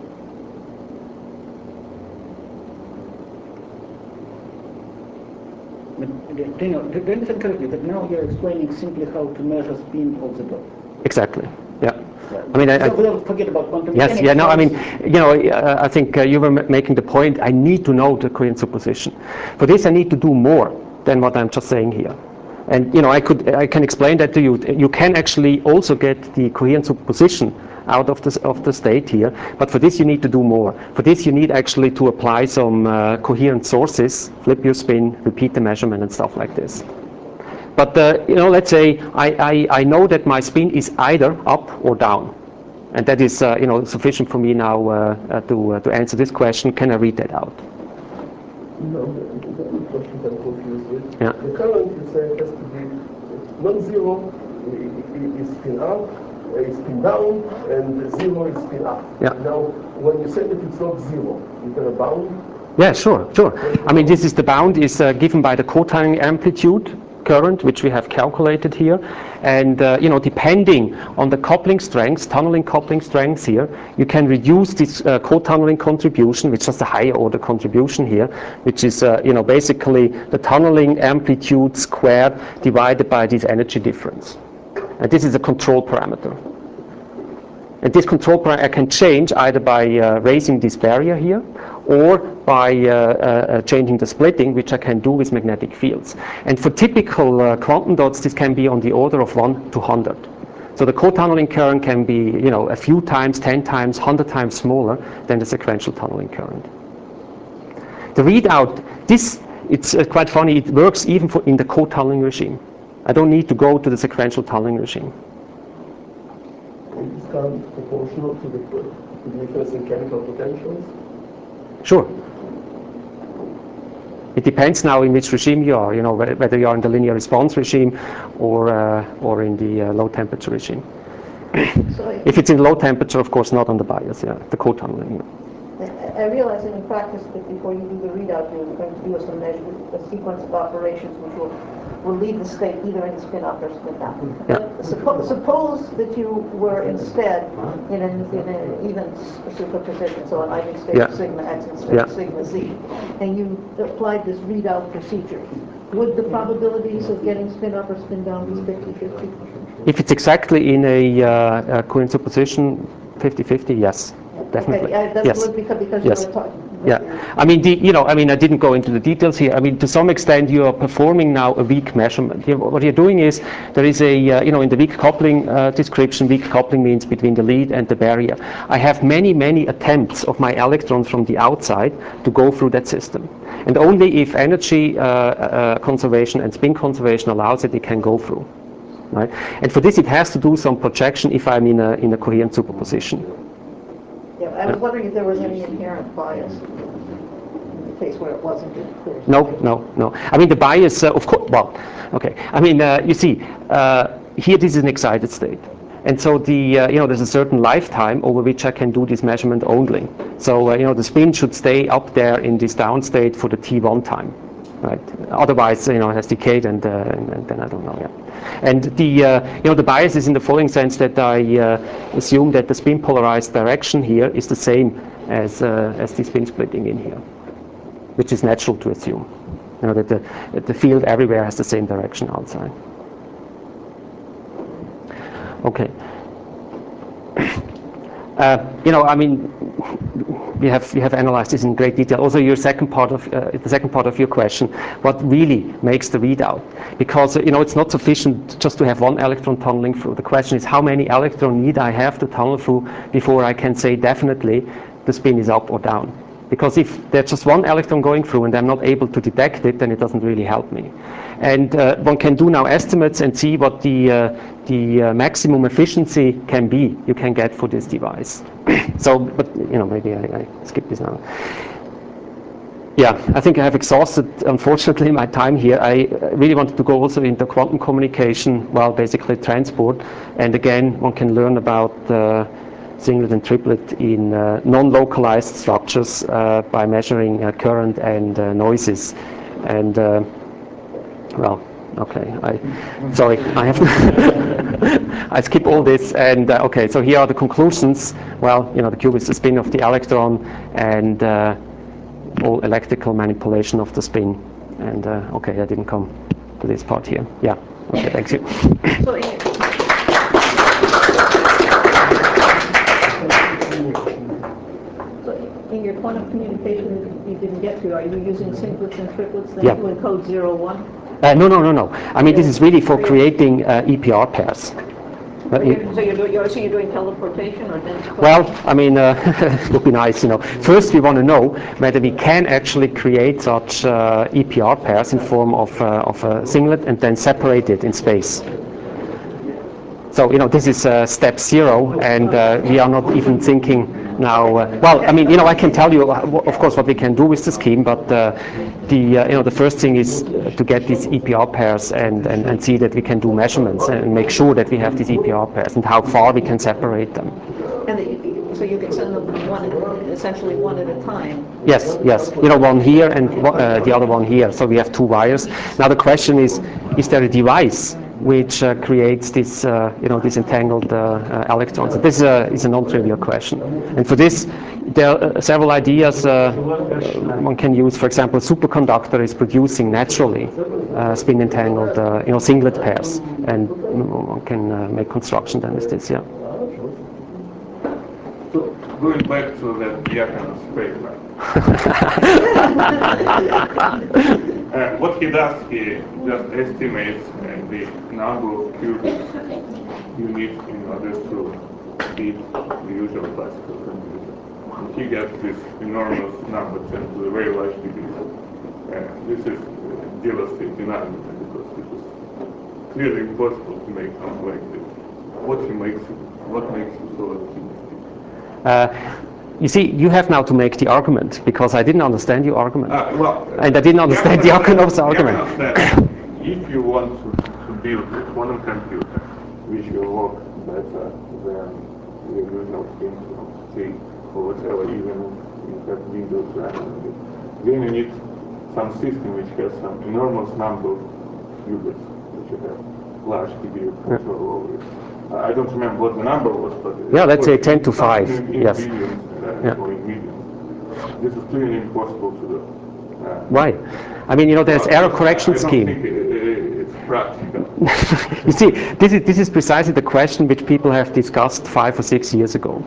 Daniel, do you understand correctly that now you're explaining simply how to measure spin of the dot? Exactly. Yeah. I mean, I, I, so forget about quantum yes, mechanics. yeah, no, I mean, you know, uh, I think uh, you were m making the point, I need to know the coherent superposition. For this, I need to do more than what I'm just saying here. And, you know, I could, I can explain that to you. You can actually also get the coherent superposition out of the, of the state here, but for this you need to do more. For this you need actually to apply some uh, coherent sources, flip your spin, repeat the measurement and stuff like this. But, uh, you know, let's say I, I, I know that my spin is either up or down. And that is, uh, you know, sufficient for me now uh, uh, to, uh, to answer this question. Can I read that out? No, the question I'm confused with. Yeah. The current, you say, has to be non-zero is spin up, is spin down, and zero is spin up. Yeah. Now, when you say that it's not zero, is there a bound? Yeah, sure, sure. I mean, this is the bound is uh, given by the cotunneling amplitude current, which we have calculated here. And, uh, you know, depending on the coupling strengths, tunneling coupling strengths here, you can reduce this uh, co-tunneling contribution, which is the higher order contribution here, which is, uh, you know, basically the tunneling amplitude squared divided by this energy difference. And this is a control parameter. And this control parameter I can change either by uh, raising this barrier here or by uh, uh, changing the splitting, which I can do with magnetic fields. And for typical uh, quantum dots, this can be on the order of one to one hundred. So the co-tunneling current can be, you know, a few times, ten times, one hundred times smaller than the sequential tunneling current. The readout, this, it's uh, quite funny, it works even for in the co-tunneling regime. I don't need to go to the sequential tunneling regime. Is current proportional to the, to the difference in chemical potentials? Sure. It depends now in which regime you are, you know, whether you are in the linear response regime or, uh, or in the uh, low temperature regime. So If it's in low temperature, of course, not on the bias, yeah, the co-tunneling. I, I realize that in practice that before you do the readout, you're going to do some measure, a sequence of operations which will, will lead the state either in spin up or spin down. Yeah. Suppo suppose that you were instead in an, in an even superposition, so an eigenstate Yeah. of sigma x instead Yeah. of sigma z, and you applied this readout procedure. Would the probabilities of getting spin up or spin down be fifty fifty? If it's exactly in a, uh, a coherent superposition, fifty fifty, yes, definitely. Okay, I, that's yes. because, because Yes. you were talking. Yeah, I mean, the, you know, I mean, I didn't go into the details here. I mean, to some extent, you are performing now a weak measurement. You, what you're doing is there is a, uh, you know, in the weak coupling uh, description, weak coupling means between the lead and the barrier. I have many, many attempts of my electrons from the outside to go through that system, and only if energy uh, uh, conservation and spin conservation allows it, it can go through. Right? And for this, it has to do some projection if I'm in a in a coherent superposition. Yeah, I was wondering if there was any inherent bias in the case where it wasn't clear. No, no, no. I mean, the bias, uh, of course, well, okay. I mean, uh, you see, uh, here this is an excited state. And so the, uh, you know, there's a certain lifetime over which I can do this measurement only. So, uh, you know, the spin should stay up there in this down state for the T one time. Right. Otherwise, you know, it has decayed, and, uh, and, and then I don't know. Yeah. And the, uh, you know, the bias is in the following sense that I uh, assume that the spin polarized direction here is the same as uh, as the spin splitting in here, which is natural to assume. You know, that the that the field everywhere has the same direction outside. Okay. Uh, you know, I mean, we have we have analyzed this in great detail. Also, your second part of uh, the second part of your question, what really makes the readout? Because uh, you know it's not sufficient just to have one electron tunneling through. The question is how many electron need I have to tunnel through before I can say definitely the spin is up or down. Because if there's just one electron going through and I'm not able to detect it, then it doesn't really help me. And uh, one can do now estimates and see what the uh, the uh, maximum efficiency can be you can get for this device. So, but you know, maybe I, I skip this now. Yeah, I think I have exhausted, unfortunately, my time here. I really wanted to go also into quantum communication, well, basically transport. And again, one can learn about uh, singlet and triplet in uh, non-localized structures uh, by measuring uh, current and uh, noises. And uh, well, okay, I sorry, I have to I skip all this. And uh, okay, so here are the conclusions. Well, you know, the qubit is the spin of the electron, and uh, all electrical manipulation of the spin. And uh, okay, I didn't come to this part here. Yeah. Okay, thank you. So, in your quantum communication that you didn't get to, are you using singlets and triplets then Yeah. to encode zero one? Uh, no, no, no, no. I mean, this is really for creating uh, E P R pairs. So you're, so, you're doing, you're, so you're doing teleportation or density? Well, I mean, uh, it would be nice, you know. First, we want to know whether we can actually create such uh, E P R pairs in form of, uh, of a singlet and then separate it in space. So, you know, this is uh, step zero, and uh, we are not even thinking now. Uh, well, I mean, you know, I can tell you, uh, of course, what we can do with the scheme, but uh, the uh, you know the first thing is to get these E P R pairs and, and and see that we can do measurements and make sure that we have these E P R pairs and how far we can separate them. And the, so you can send them one, essentially one at a time. Yes, yes. You know, one here and uh, the other one here. So we have two wires. Now the question is: is there a device which uh, creates this, uh, you know, these entangled uh, uh, electrons? So this uh, is a non-trivial question. And for this, there are uh, several ideas uh, one can use. For example, a superconductor is producing naturally uh, spin entangled, uh, you know, singlet pairs, and one can uh, make construction then with this. Yeah. So going back to the Diakonov's paper, uh, what he does, he just estimates uh, the number of qubits you need in order to beat the usual classical computer. And he gets this enormous number, ten to the very large degree. Uh, this is uh, devastating argument because it is clearly impossible to make something like this. What he makes, what makes you so optimistic? Uh, you see, you have now to make the argument, because I didn't understand your argument. Uh, well, and I didn't understand the Diakonov's argument. If you want to, to build a quantum computer which will work better than the usual things from C or whatever, even if you have Windows running on it, then you need some system which has some enormous number of qubits, which you have large degree of control over it. Uh, I don't remember what the number was, but yeah, let's say ten to five. In, in yes. billions, uh, yeah. or in millions. This is clearly impossible to do. Uh, Why? I mean, you know, there's well, error correction I, I scheme. don't think it, it's practical. You see, this is this is precisely the question which people have discussed five or six years ago.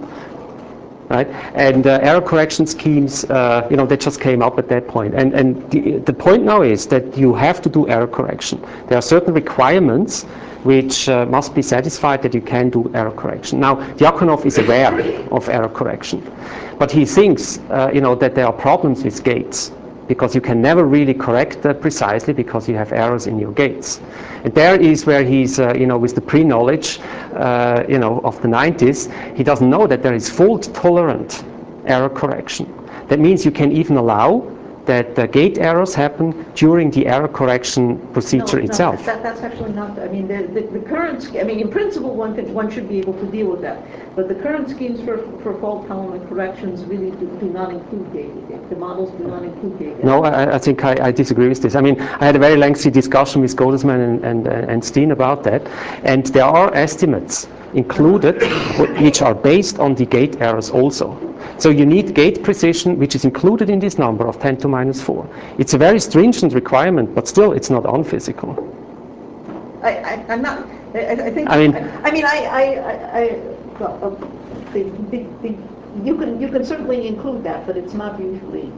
Right? And uh, error correction schemes, uh, you know, they just came up at that point. And, and the, the point now is that you have to do error correction. There are certain requirements which uh, must be satisfied that you can do error correction. Now, Diakonov is aware of error correction, but he thinks, uh, you know, that there are problems with gates, because you can never really correct that precisely because you have errors in your gates. And there is where he's, uh, you know, with the pre-knowledge, uh, you know, of the nineties, he doesn't know that there is fault-tolerant error correction. That means you can even allow that uh, gate errors happen during the error correction procedure no, itself. No, that, that's actually not, I mean, the, the, the current, I mean, in principle, one could, one should be able to deal with that. But the current schemes for, for fault-tolerant corrections really do, do not include gate. The models do not include gate. No, I, I think I, I disagree with this. I mean, I had a very lengthy discussion with Goldesman and, and, and Steen about that. And there are estimates included which are based on the gate errors also. So you need gate precision, which is included in this number of ten to minus four. It's a very stringent requirement, but still it's not unphysical. I, I, I'm not, I, I think, I mean, I, I mean, I, I, I, I well, uh, the, the, the you can you can certainly include that, but it's not usually.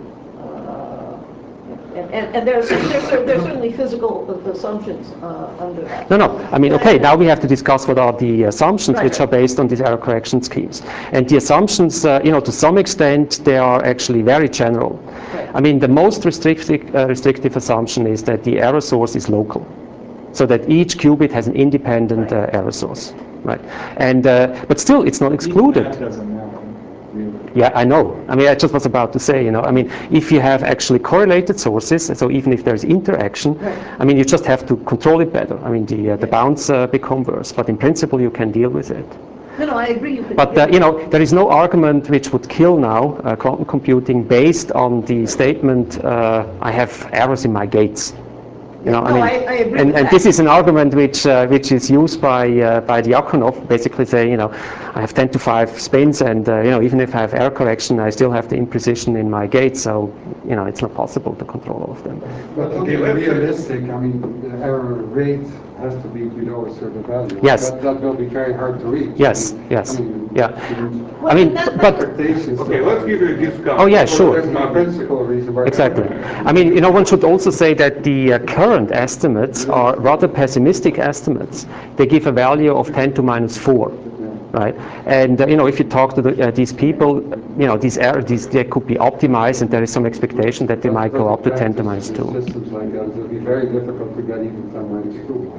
Uh, and, and, and there's, there's there's certainly physical assumptions uh, under that. No, no. I mean, okay. Now we have to discuss what are the assumptions Right. which are based on these error correction schemes. And the assumptions, uh, you know, to some extent, they are actually very general. Right. I mean, the most restrictive uh, restrictive assumption is that the error source is local, so that each qubit has an independent uh, error source, right? And uh, but still, it's not excluded. That doesn't matter. Yeah, I know. I mean, I just was about to say, you know, I mean, if you have actually correlated sources, so even if there's interaction, Right. I mean, you just have to control it better. I mean, the uh, the bounds uh, become worse, but in principle, you can deal with it. No, no, I agree. You can, But uh, you know, there is no argument which would kill now uh, quantum computing based on the statement, uh, I have errors in my gates. You know, No, I mean, I- I agree and, with and that. this is an argument which uh, which is used by uh, by Diakonov, basically saying, you know, I have ten to five spins, and uh, you know, even if I have error correction, I still have the imprecision in my gate. So, you know, it's not possible to control all of them. But to be realistic, I mean, the error rate has to be below a certain value. Yes. That, that will be very hard to reach. Yes, I mean, yes, I mean, yeah. you- I mean, that- but expectations Okay, of- let's give you a discount. Oh, yeah, sure. There's no principal reason why. exactly. I mean, you know, one should also say that the uh, current estimates are rather pessimistic estimates. They give a value of ten to minus four. Right, and uh, you know, if you talk to the, uh, these people, you know, these errors, these they could be optimized, and there is some expectation that they might go up to ten to minus two. Systems like that, it will be very difficult to get even ten minus two.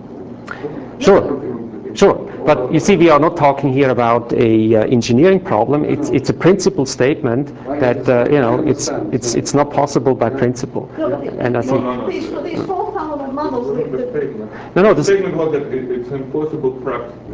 Sure, sure. But you see, we are not talking here about a uh, engineering problem. It's it's a principle statement that uh, you know it's it's it's not possible by principle. No, but And I No, think no, no. these, these fault tolerant models, The the- the- statement. no, no. The This, statement was that it- it's impossible practically.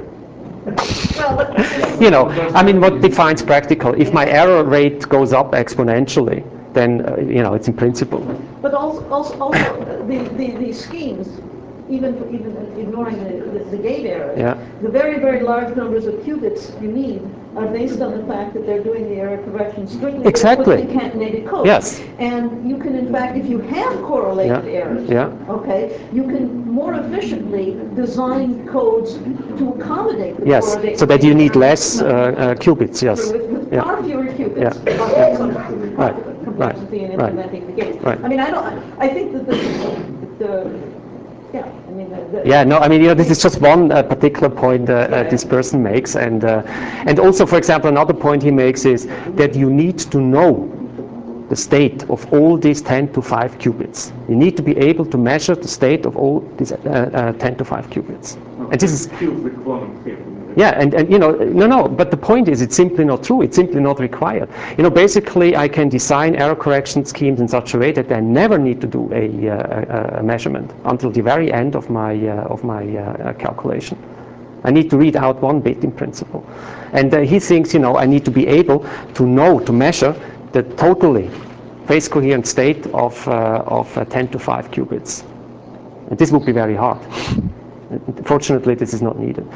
well, but- you know, I mean, what defines practical? If my error rate goes up exponentially, then uh, you know, it's in principle. But also, also, also uh, the, the, the schemes, even even ignoring the, the, the gate errors, Yeah. the very, very large numbers of qubits you need are based on the fact that they're doing the error correction strictly Exactly. with concatenated code. Yes. And you can, in fact, if you have correlated Yeah. errors, Yeah. okay, you can more efficiently design codes to accommodate the Yes, correlated so that you need errors. less uh, uh, qubits. Yes. With, with Yeah. far fewer qubits, Yeah. but Yeah. some Right. complexity in Right. implementing the gates. Right. I mean, I don't. I think that the, the yeah. I mean, the, the, Yeah, no, I mean, you know, this is just one uh, particular point uh, uh, this person makes, and uh, and also, for example, another point he makes is that you need to know the state of all these ten to five qubits. You need to be able to measure the state of all these uh, uh, ten to five qubits. And this is Kills the quantum field. yeah, and, and you know, no, no, but the point is it's simply not true. It's simply not required. You know, basically I can design error correction schemes in such a way that I never need to do a, uh, a, a measurement until the very end of my, uh, of my uh, calculation. I need to read out one bit in principle. And uh, he thinks, you know, I need to be able to know, to measure the totally phase coherent state of, uh, of uh, ten to five qubits. And this would be very hard. Fortunately, this is not needed.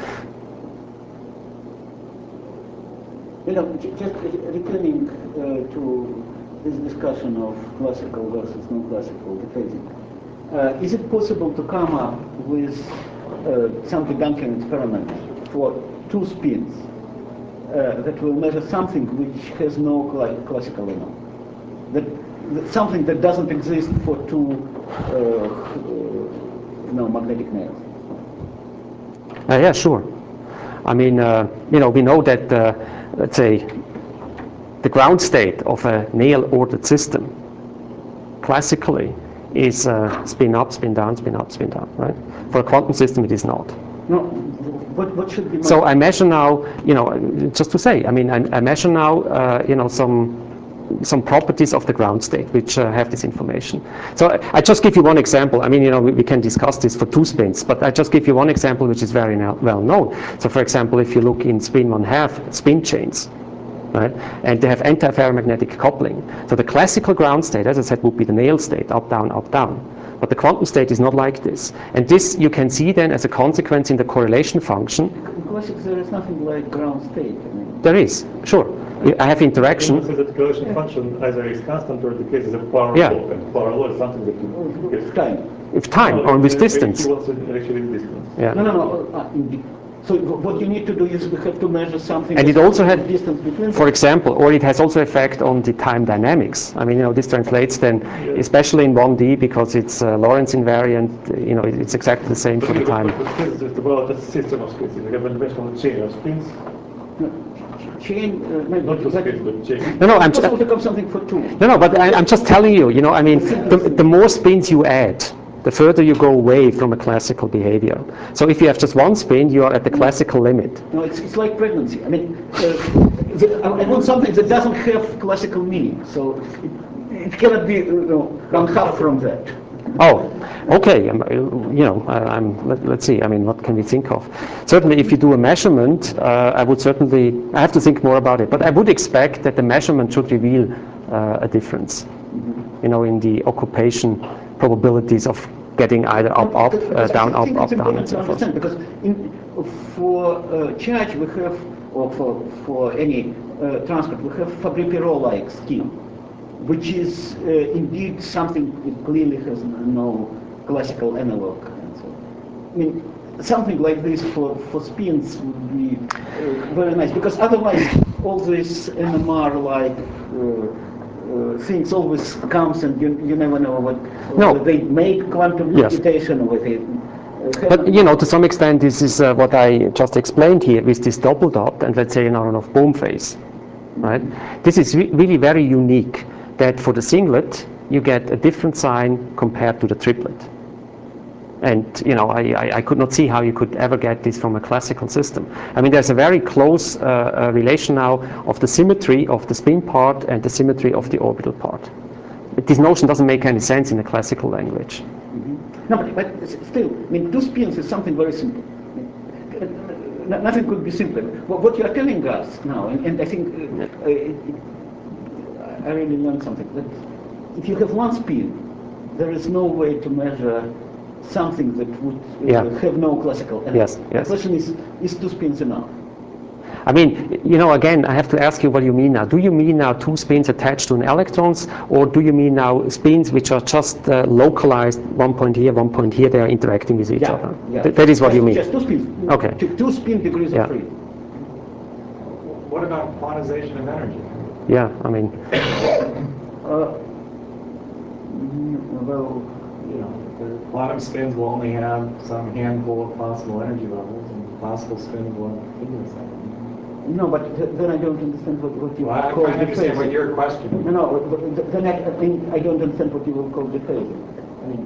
You know, j- just re- returning uh, to this discussion of classical versus non-classical dephasing, uh, is it possible to come up with uh, some debunking experiment for two spins uh, that will measure something which has no cla- classical element? That, that something that doesn't exist for two, uh, uh, you know, magnetic nails. Uh, yeah, sure. I mean, uh, you know, we know that, uh, let's say, the ground state of a nail-ordered system, classically, is uh, spin up, spin down, spin up, spin down, right? For a quantum system, it is not. No, what, what should be... So I measure now, you know, just to say, I mean, I, I measure now, uh, you know, some some properties of the ground state which uh, have this information. So I, I just give you one example. I mean, you know, we, we can discuss this for two spins, but I just give you one example which is very now, well known. So for example, if you look in spin one half spin chains, right, and they have antiferromagnetic coupling. So the classical ground state, as I said, would be the nail state, up, down, up, down. But the quantum state is not like this. And this you can see then as a consequence in the correlation function. In classics, there is nothing like ground state. I mean, There is, sure. I have interaction. So that the correlation function either is constant or decays as a power Yeah. law. And power law is something that you it's time. If time or with distance. He wants to actually with distance. Yeah. No, no, no. Uh, in the So what you need to do is we have to measure something. And it also had, distance between. for example, or it has also effect on the time dynamics. I mean, you know, this translates then, especially in one D, because it's uh, Lorentz invariant. You know, it's exactly the same for the time. But this is just about a system of spins. You have an dimensional chain of spins. Chain, uh, maybe, Not just but spins, but chain. No, no, I'm it's possible to come something for two. no, no, but I, I'm just telling you. You know, I mean, the, the more spins you add, the further you go away from a classical behavior. So if you have just one spin, you are at the classical limit. No, it's, it's like pregnancy. I mean, uh, the, I want something that doesn't have classical meaning, so it, it cannot be, you know, one half from that. Oh, okay. Um, you know, I, I'm. Let, let's see. I mean, what can we think of? Certainly, if you do a measurement, uh, I would certainly. I have to think more about it, but I would expect that the measurement should reveal uh, a difference. You know, in the occupation probabilities of getting either up, up, uh, down, up, up, down, and so forth. Because in, for uh, charge we have, or for for any uh, transport, we have Fabry-Perot-like scheme, which is uh, indeed something that clearly has no classical analog. And so, I mean, something like this for, for spins would be uh, very nice, because otherwise all this N M R-like uh, uh, things always comes and you, you never know what No. whether they make quantum Yes. computation or they uh, But you know, to some extent, this is uh, what I just explained here with this double dot and let's say an Aronoff Bohm phase, right? This is re really very unique. That for the singlet you get a different sign compared to the triplet. And you know, I, I, I could not see how you could ever get this from a classical system. I mean, there's a very close uh, uh, relation now of the symmetry of the spin part and the symmetry of the orbital part. This notion doesn't make any sense in a classical language. No, but, but still, I mean, two spins is something very simple. Uh, Nothing could be simpler. What what you are telling us now, and, and I think uh, uh, it, it, I really learned something, that if you have one spin, there is no way to measure something that would uh, Yeah. have no classical analog. Yes, yes. The question is, is two spins enough? I mean, you know, again, I have to ask you what you mean now. Do you mean now two spins attached to an electrons, or do you mean now spins which are just uh, localized, one point here, one point here, they are interacting with each Yeah, other? yeah. Th that is what just, you mean? Just two spins. Okay. Two, two spin degrees Yeah. of freedom. What about quantization of energy? Yeah, I mean, Uh, mm, well, You know, the quantum spins will only have some handful of possible energy levels, and classical spins will have figures of them. no, but th then I don't understand what, what you Well, I'm call trying to understand what dephasing. your question is. No, no, but th- then I, I mean, I don't understand what you will call dephasing. I mean,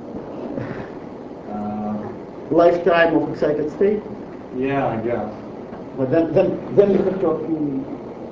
Uh, lifetime of excited state, yeah, I guess. but then, then, then you have to assume.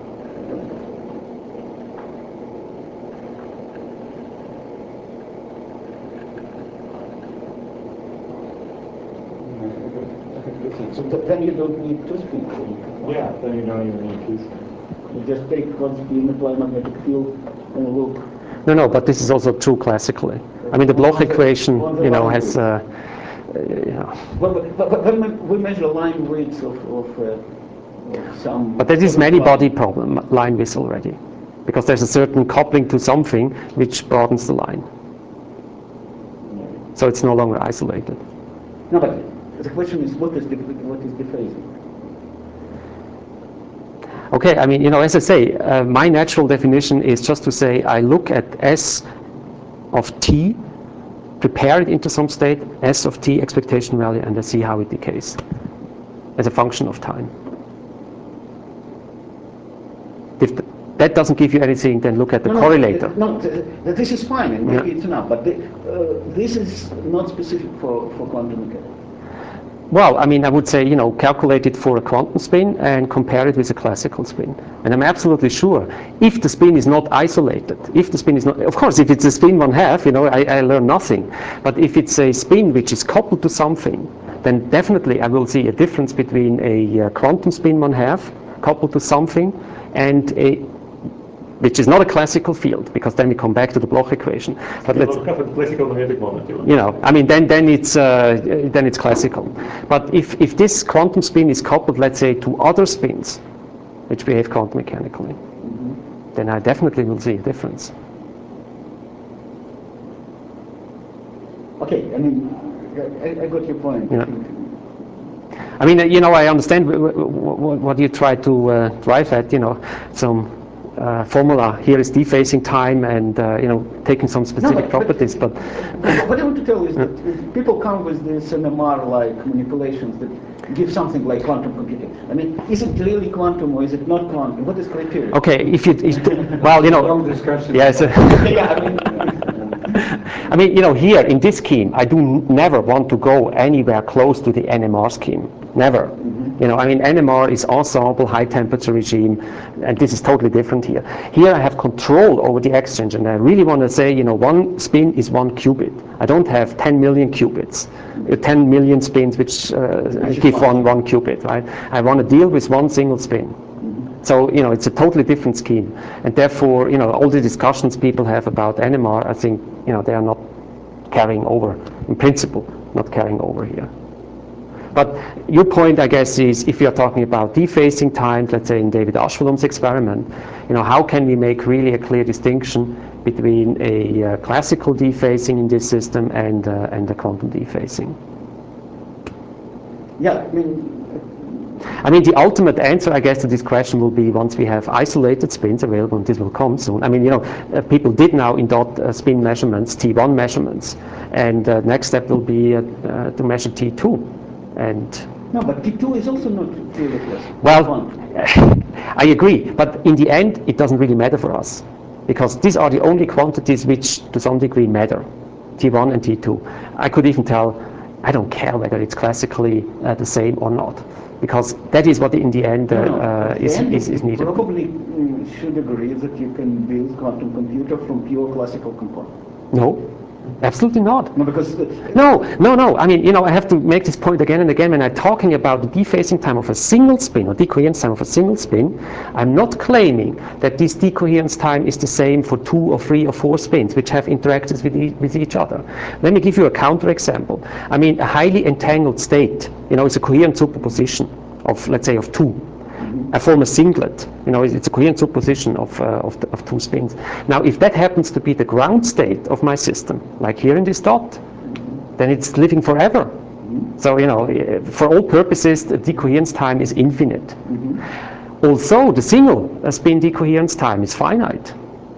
So th- then you don't need two spins. Yeah, then you don't even need two spins. You just take one spin, apply magnetic field, and look. no, no, but this is also true classically. I mean, the Bloch equation, you know, has, uh, uh, you know, Well, but, but, but when we measure line weights of, of, uh, of some. but there is many some body problem, line width already, because there's a certain coupling to something which broadens the line. So it's no longer isolated. No, but the question is, what is the what is dephasing? Okay, I mean, you know, as I say, uh, my natural definition is just to say I look at S of t, prepare it into some state, S of t expectation value, and I see how it decays as a function of time. If th that doesn't give you anything, then look at the no, correlator. No, no, th th this is fine, and maybe Yeah. it's enough, but the, uh, this is not specific for, for quantum mechanics. Well, I mean, I would say, you know, calculate it for a quantum spin and compare it with a classical spin. And I'm absolutely sure, if the spin is not isolated, if the spin is not, of course, if it's a spin one half, you know, I, I learn nothing. But if it's a spin which is coupled to something, then definitely I will see a difference between a uh, quantum spin one half coupled to something and a, which is not a classical field, because then we come back to the Bloch equation. But let's, Have a classical magnetic moment. you know, I mean, then then it's uh, then it's classical. But if if this quantum spin is coupled, let's say, to other spins, which behave quantum mechanically, mm-hmm. then I definitely will see a difference. Okay, I mean, I, I got your point. Yeah. I mean, you know, I understand w w what you try to uh, drive at, you know, some uh, formula. Here is defacing time and, uh, you know, taking some specific No, but- properties, but... but what I want to tell you is that if people come with this N M R-like manipulations that give something like quantum computing. I mean, is it really quantum or is it not quantum? What is criteria? Okay, if you, if, well, you know... Long discussion. Yes. Yeah, I mean, I mean, you know, here in this scheme, I do n- never want to go anywhere close to the N M R scheme. Never. You know, I mean, N M R is ensemble, high temperature regime, and this is totally different here. Here I have control over the exchange, and I really want to say, you know, one spin is one qubit. I don't have ten million qubits, uh, ten million spins which uh, give one, one qubit, right? I want to deal with one single spin. So, you know, it's a totally different scheme. And therefore, you know, all the discussions people have about N M R, I think, you know, they are not carrying over, in principle, not carrying over here. But your point, I guess, is if you're talking about defacing times, let's say in David Ashwelum's experiment, you know, how can we make really a clear distinction between a uh, classical defacing in this system and, uh, and the quantum defacing? yeah, I mean, I mean, the ultimate answer, I guess, to this question will be once we have isolated spins available, and this will come soon. I mean, you know, uh, people did now in dot uh, spin measurements, T one measurements, and uh, next step will be uh, uh, to measure T two. And no, but T two is also not really classical. well, I agree, but in the end, it doesn't really matter for us, because these are the only quantities which, to some degree, matter, T one and T two. I could even tell, I don't care whether it's classically uh, the same or not, because that is what in the end uh, No, no, uh, at is, the end, is, is you needed. probably mm, should agree that you can build quantum computer from pure classical components. No, absolutely not. No, because the, No, no, no. I mean, you know, I have to make this point again and again when I'm talking about the defacing time of a single spin or decoherence time of a single spin. I'm not claiming that this decoherence time is the same for two or three or four spins which have interactions with, e with each other. Let me give you a counterexample. I mean, a highly entangled state, you know, is a coherent superposition of, let's say, of two. I form a singlet, you know, it's a coherent superposition of, uh, of, the, of two spins. Now, if that happens to be the ground state of my system, like here in this dot, then it's living forever. So, you know, for all purposes, the decoherence time is infinite. Mm-hmm. Also, the single spin decoherence time is finite.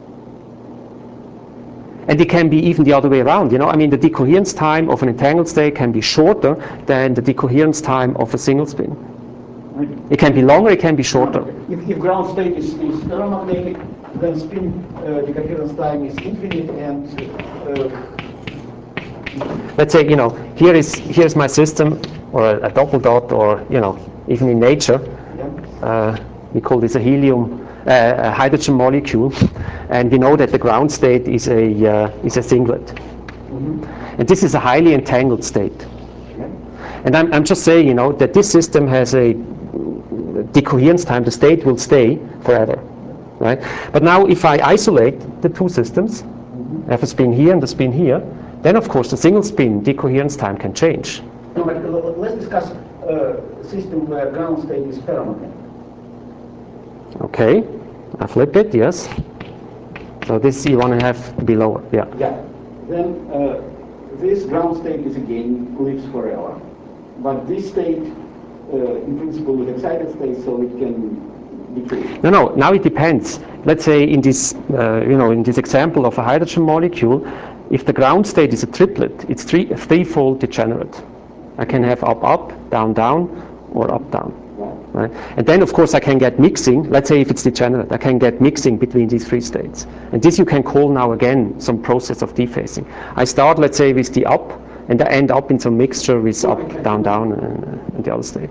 And it can be even the other way around, you know, I mean, the decoherence time of an entangled state can be shorter than the decoherence time of a single spin. It can be longer, it can be shorter. if, if ground state is, is ferromagnetic, then spin uh, decoherence time is infinite, and uh, let's say, you know, here is here's my system, or a, a double dot, or, you know, even in nature, yeah. uh, we call this a helium, uh, a hydrogen molecule, and we know that the ground state is a uh, is a singlet, mm-hmm. and this is a highly entangled state. Yeah. And I'm I'm just saying, you know, that this system has a decoherence time. The state will stay forever, right? But now, if I isolate the two systems, mm-hmm. I have a spin here and a spin here, then of course the single spin decoherence time can change. No, but let's discuss a uh, system where ground state is ferromagnetic. Okay, I flip it, yes. So this you want to have below, yeah. Yeah. Then uh, this ground state is again lives forever, but this state, uh, in principle, is excited state, so it can decay. No, no. Now it depends. Let's say in this, uh, you know, in this example of a hydrogen molecule, if the ground state is a triplet, it's three, a threefold degenerate. I can have up, up, down, down, or up, down. Right? And then, of course, I can get mixing. Let's say if it's degenerate, I can get mixing between these three states. And this you can call now again some process of defacing. I start, let's say, with the up, and I end up in some mixture with up, down, down, and, and the other state.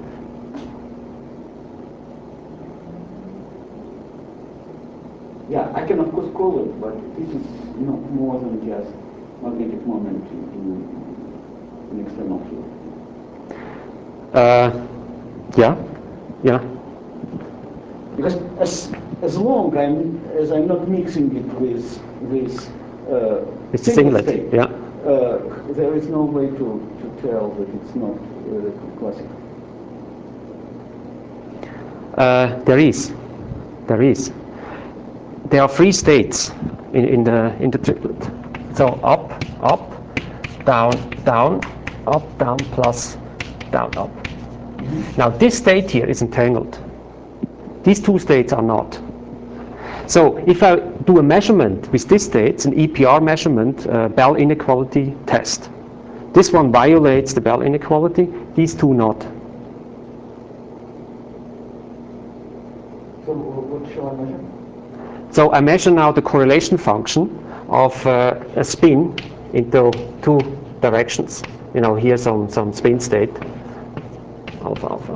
Yeah, I can of course call it, but this is not more than just magnetic moment in an external field. Uh, yeah, yeah. Because as as long I'm, as I'm not mixing it with with uh, It's a singlet, state, yeah. uh, there is no way to, to tell that it's not uh, classical. Uh, there is, there is. There are three states in, in the in the triplet. So up, up, down, down, up, down, plus, down, up. Now this state here is entangled. These two states are not. So if I do a measurement with this state, it's an E P R measurement, uh, Bell inequality test. This one violates the Bell inequality, these two not. So what shall I measure? So I measure now the correlation function of uh, a spin into two directions. You know, here's some, some spin state, alpha, alpha.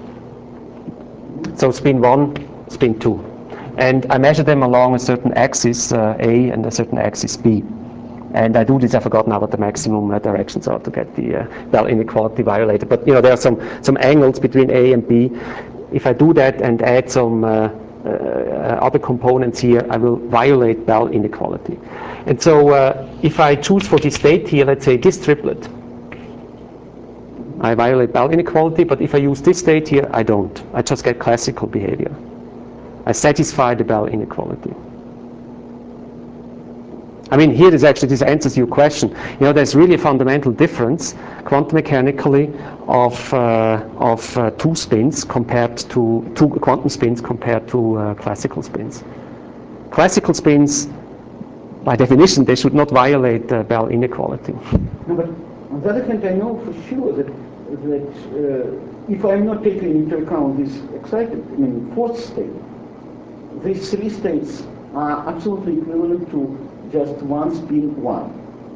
So spin one, spin two. And I measure them along a certain axis uh, A and a certain axis B. And I do this, I forgot now what the maximum uh, directions are to get the uh, Bell inequality violated. But you know, there are some, some angles between A and B. If I do that and add some uh, uh, other components here, I will violate Bell inequality. And so uh, if I choose for this state here, let's say this triplet, I violate Bell inequality, but if I use this state here, I don't. I just get classical behavior. I satisfy the Bell inequality. I mean, here is actually, this answers your question. You know, there's really a fundamental difference, quantum mechanically, of, uh, of uh, two spins compared to, two quantum spins compared to uh, classical spins. Classical spins, by definition, they should not violate the Bell inequality. No, but on the other hand, I know for sure that, that uh, if I'm not taking into account this excited, I mean, fourth state, these three states are absolutely equivalent to just one spin one.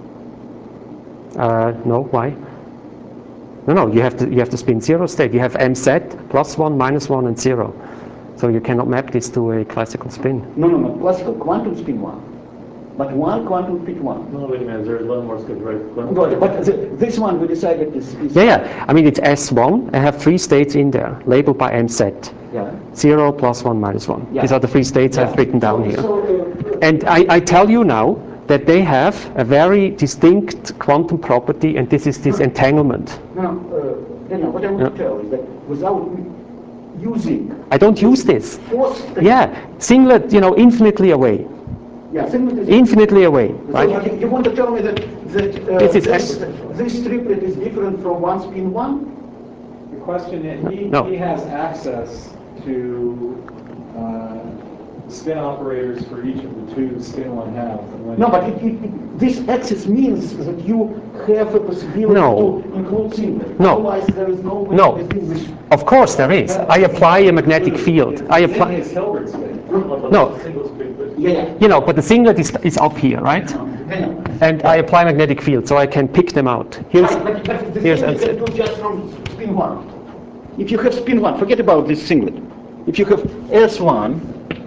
Uh, no, why? No, no, you have to you have to spin zero state. You have M Z plus one, minus one, and zero. So you cannot map this to a classical spin. No, no, no, classical quantum spin one. But one quantum spin one. No, wait a minute, there's one more step, right? Quantum But, but the, this one we decided is, is... Yeah, yeah. I mean, it's S one. I have three states in there, labeled by M Z. Yeah. Zero, plus one, minus one. Yeah. These are the three states Yeah. I've written down So- here. so, uh, And I, I tell you now that they have a very distinct quantum property, and this is this entanglement. Now, uh, Daniel, what I want Yeah. to tell is that without using I don't use this. fourth state... Yeah, singlet, you know, infinitely away. Yeah, singlet is... Infinitely away, So right? you, you want to tell me that, that uh, This is this, S- this triplet is different from one spin one? The question is, he, No. he has access to uh, spin operators for each of the two spin one halves. And when No, but it, it, it, this axis means that you have a possibility No. to include singlet. No. Otherwise, there is no way No. to distinguish. Of course there is. I apply a magnetic field. I It's in apply, his Hilbert spin. no, Single spin, but Yeah, yeah. you know, but the singlet is, is up here, right? Daniel. And I apply magnetic field, so I can pick them out. Here's, Right, but, but the here's thing is that L Z. do just from spin one. If you have spin one, forget about this singlet. If you have S one,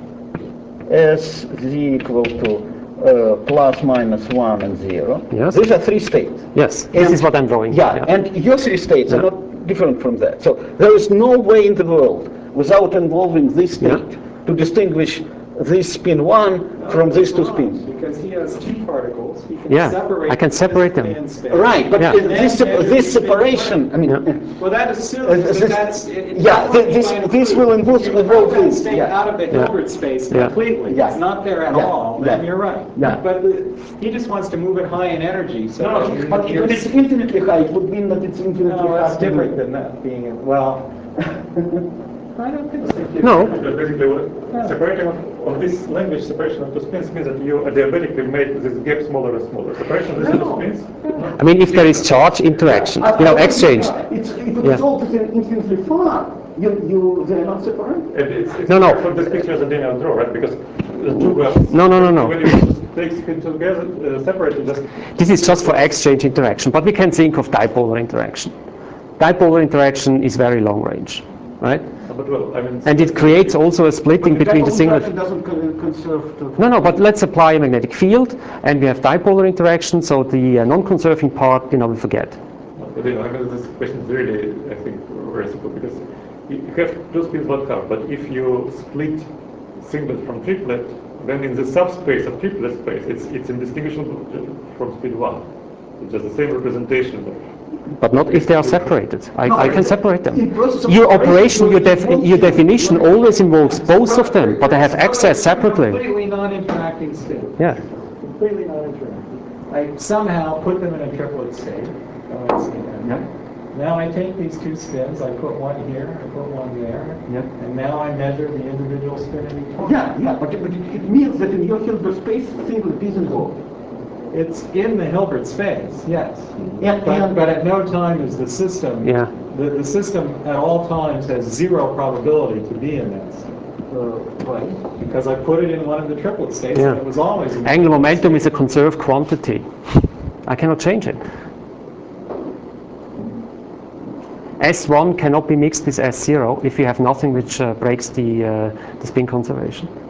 S z equal to uh, plus minus one and zero, Yes. these are three states. Yes, this And- is what I'm drawing. Yeah, and your three states Yeah. are not different from that. So there is no way in the world without involving this state Yeah. to distinguish this spin one from these two spins. Because he has two particles, he can Yeah, separate I can this separate them. and spin. Right, but Yeah. uh, this, sep- this separation, I mean, Yeah. Well, that Uh, assumes this- that that's... it- it- yeah, that's what thi- you this- might this include. will involve- If you involve pull that this, state yeah. out of the Yeah. Hilbert space Yeah. completely, Yeah. it's not there at Yeah. all, then Yeah. you're right. Yeah. But the, he just wants to move it high in energy, so... no, that but you're- if it's infinitely high, it would mean that it's infinitely No, high. that's different than that being, in- well... I don't think so. No, because basically what, separating of, of this language, separation of two spins means that you diabetically make this gap smaller and smaller. Separation of these two No. spins? I mean, if there is charge interaction, you know, exchange. It's, if it's Yeah. all infinitely far, you, you, they're not separate. And it's, it's No, no. from this picture that Daniel drew, right? Because the two graphs. No, no, no, no. When you take spin together, uh, separate, you just This is just for exchange interaction, but we can think of dipolar interaction. Dipolar interaction is very long range, right? but well, I mean. And it creates also a splitting But between the dipole singlet. interaction doesn't con- conserve to... No, no, but let's apply a magnetic field, and we have dipolar interaction, so the uh, non-conserving part, you know, we forget. But you know, I mean, this question is really, I think, very simple because you have two spins one half, but if you split singlet from triplet, then in the subspace of triplet space, it's it's indistinguishable from spin one. It's just the same representation. But not if they are separated. I, No, I can but separate them. in process of Your separation, operation, your, you def involve your them. definition always involves both of them, but I have access separately. Completely non-interacting state. Yeah. Completely non-interacting. I somehow put them in a triplet state. Oh, I see that. Now I take these two spins, I put one here, I put one there, Yeah. and now I measure the individual spin in each one. Yeah, yeah, but, but it, it means that in your Hilbert space, singlet is involved. It's in the Hilbert space, yes. And, But, and but at no time is the system, Yeah. the, the system at all times has zero probability to be in this. uh, why? Because I put it in one of the triplet states Yeah. and it was always in the Angular triplet momentum state. is a conserved quantity. I cannot change it. S one cannot be mixed with S zero if you have nothing which uh, breaks the, uh, the spin conservation.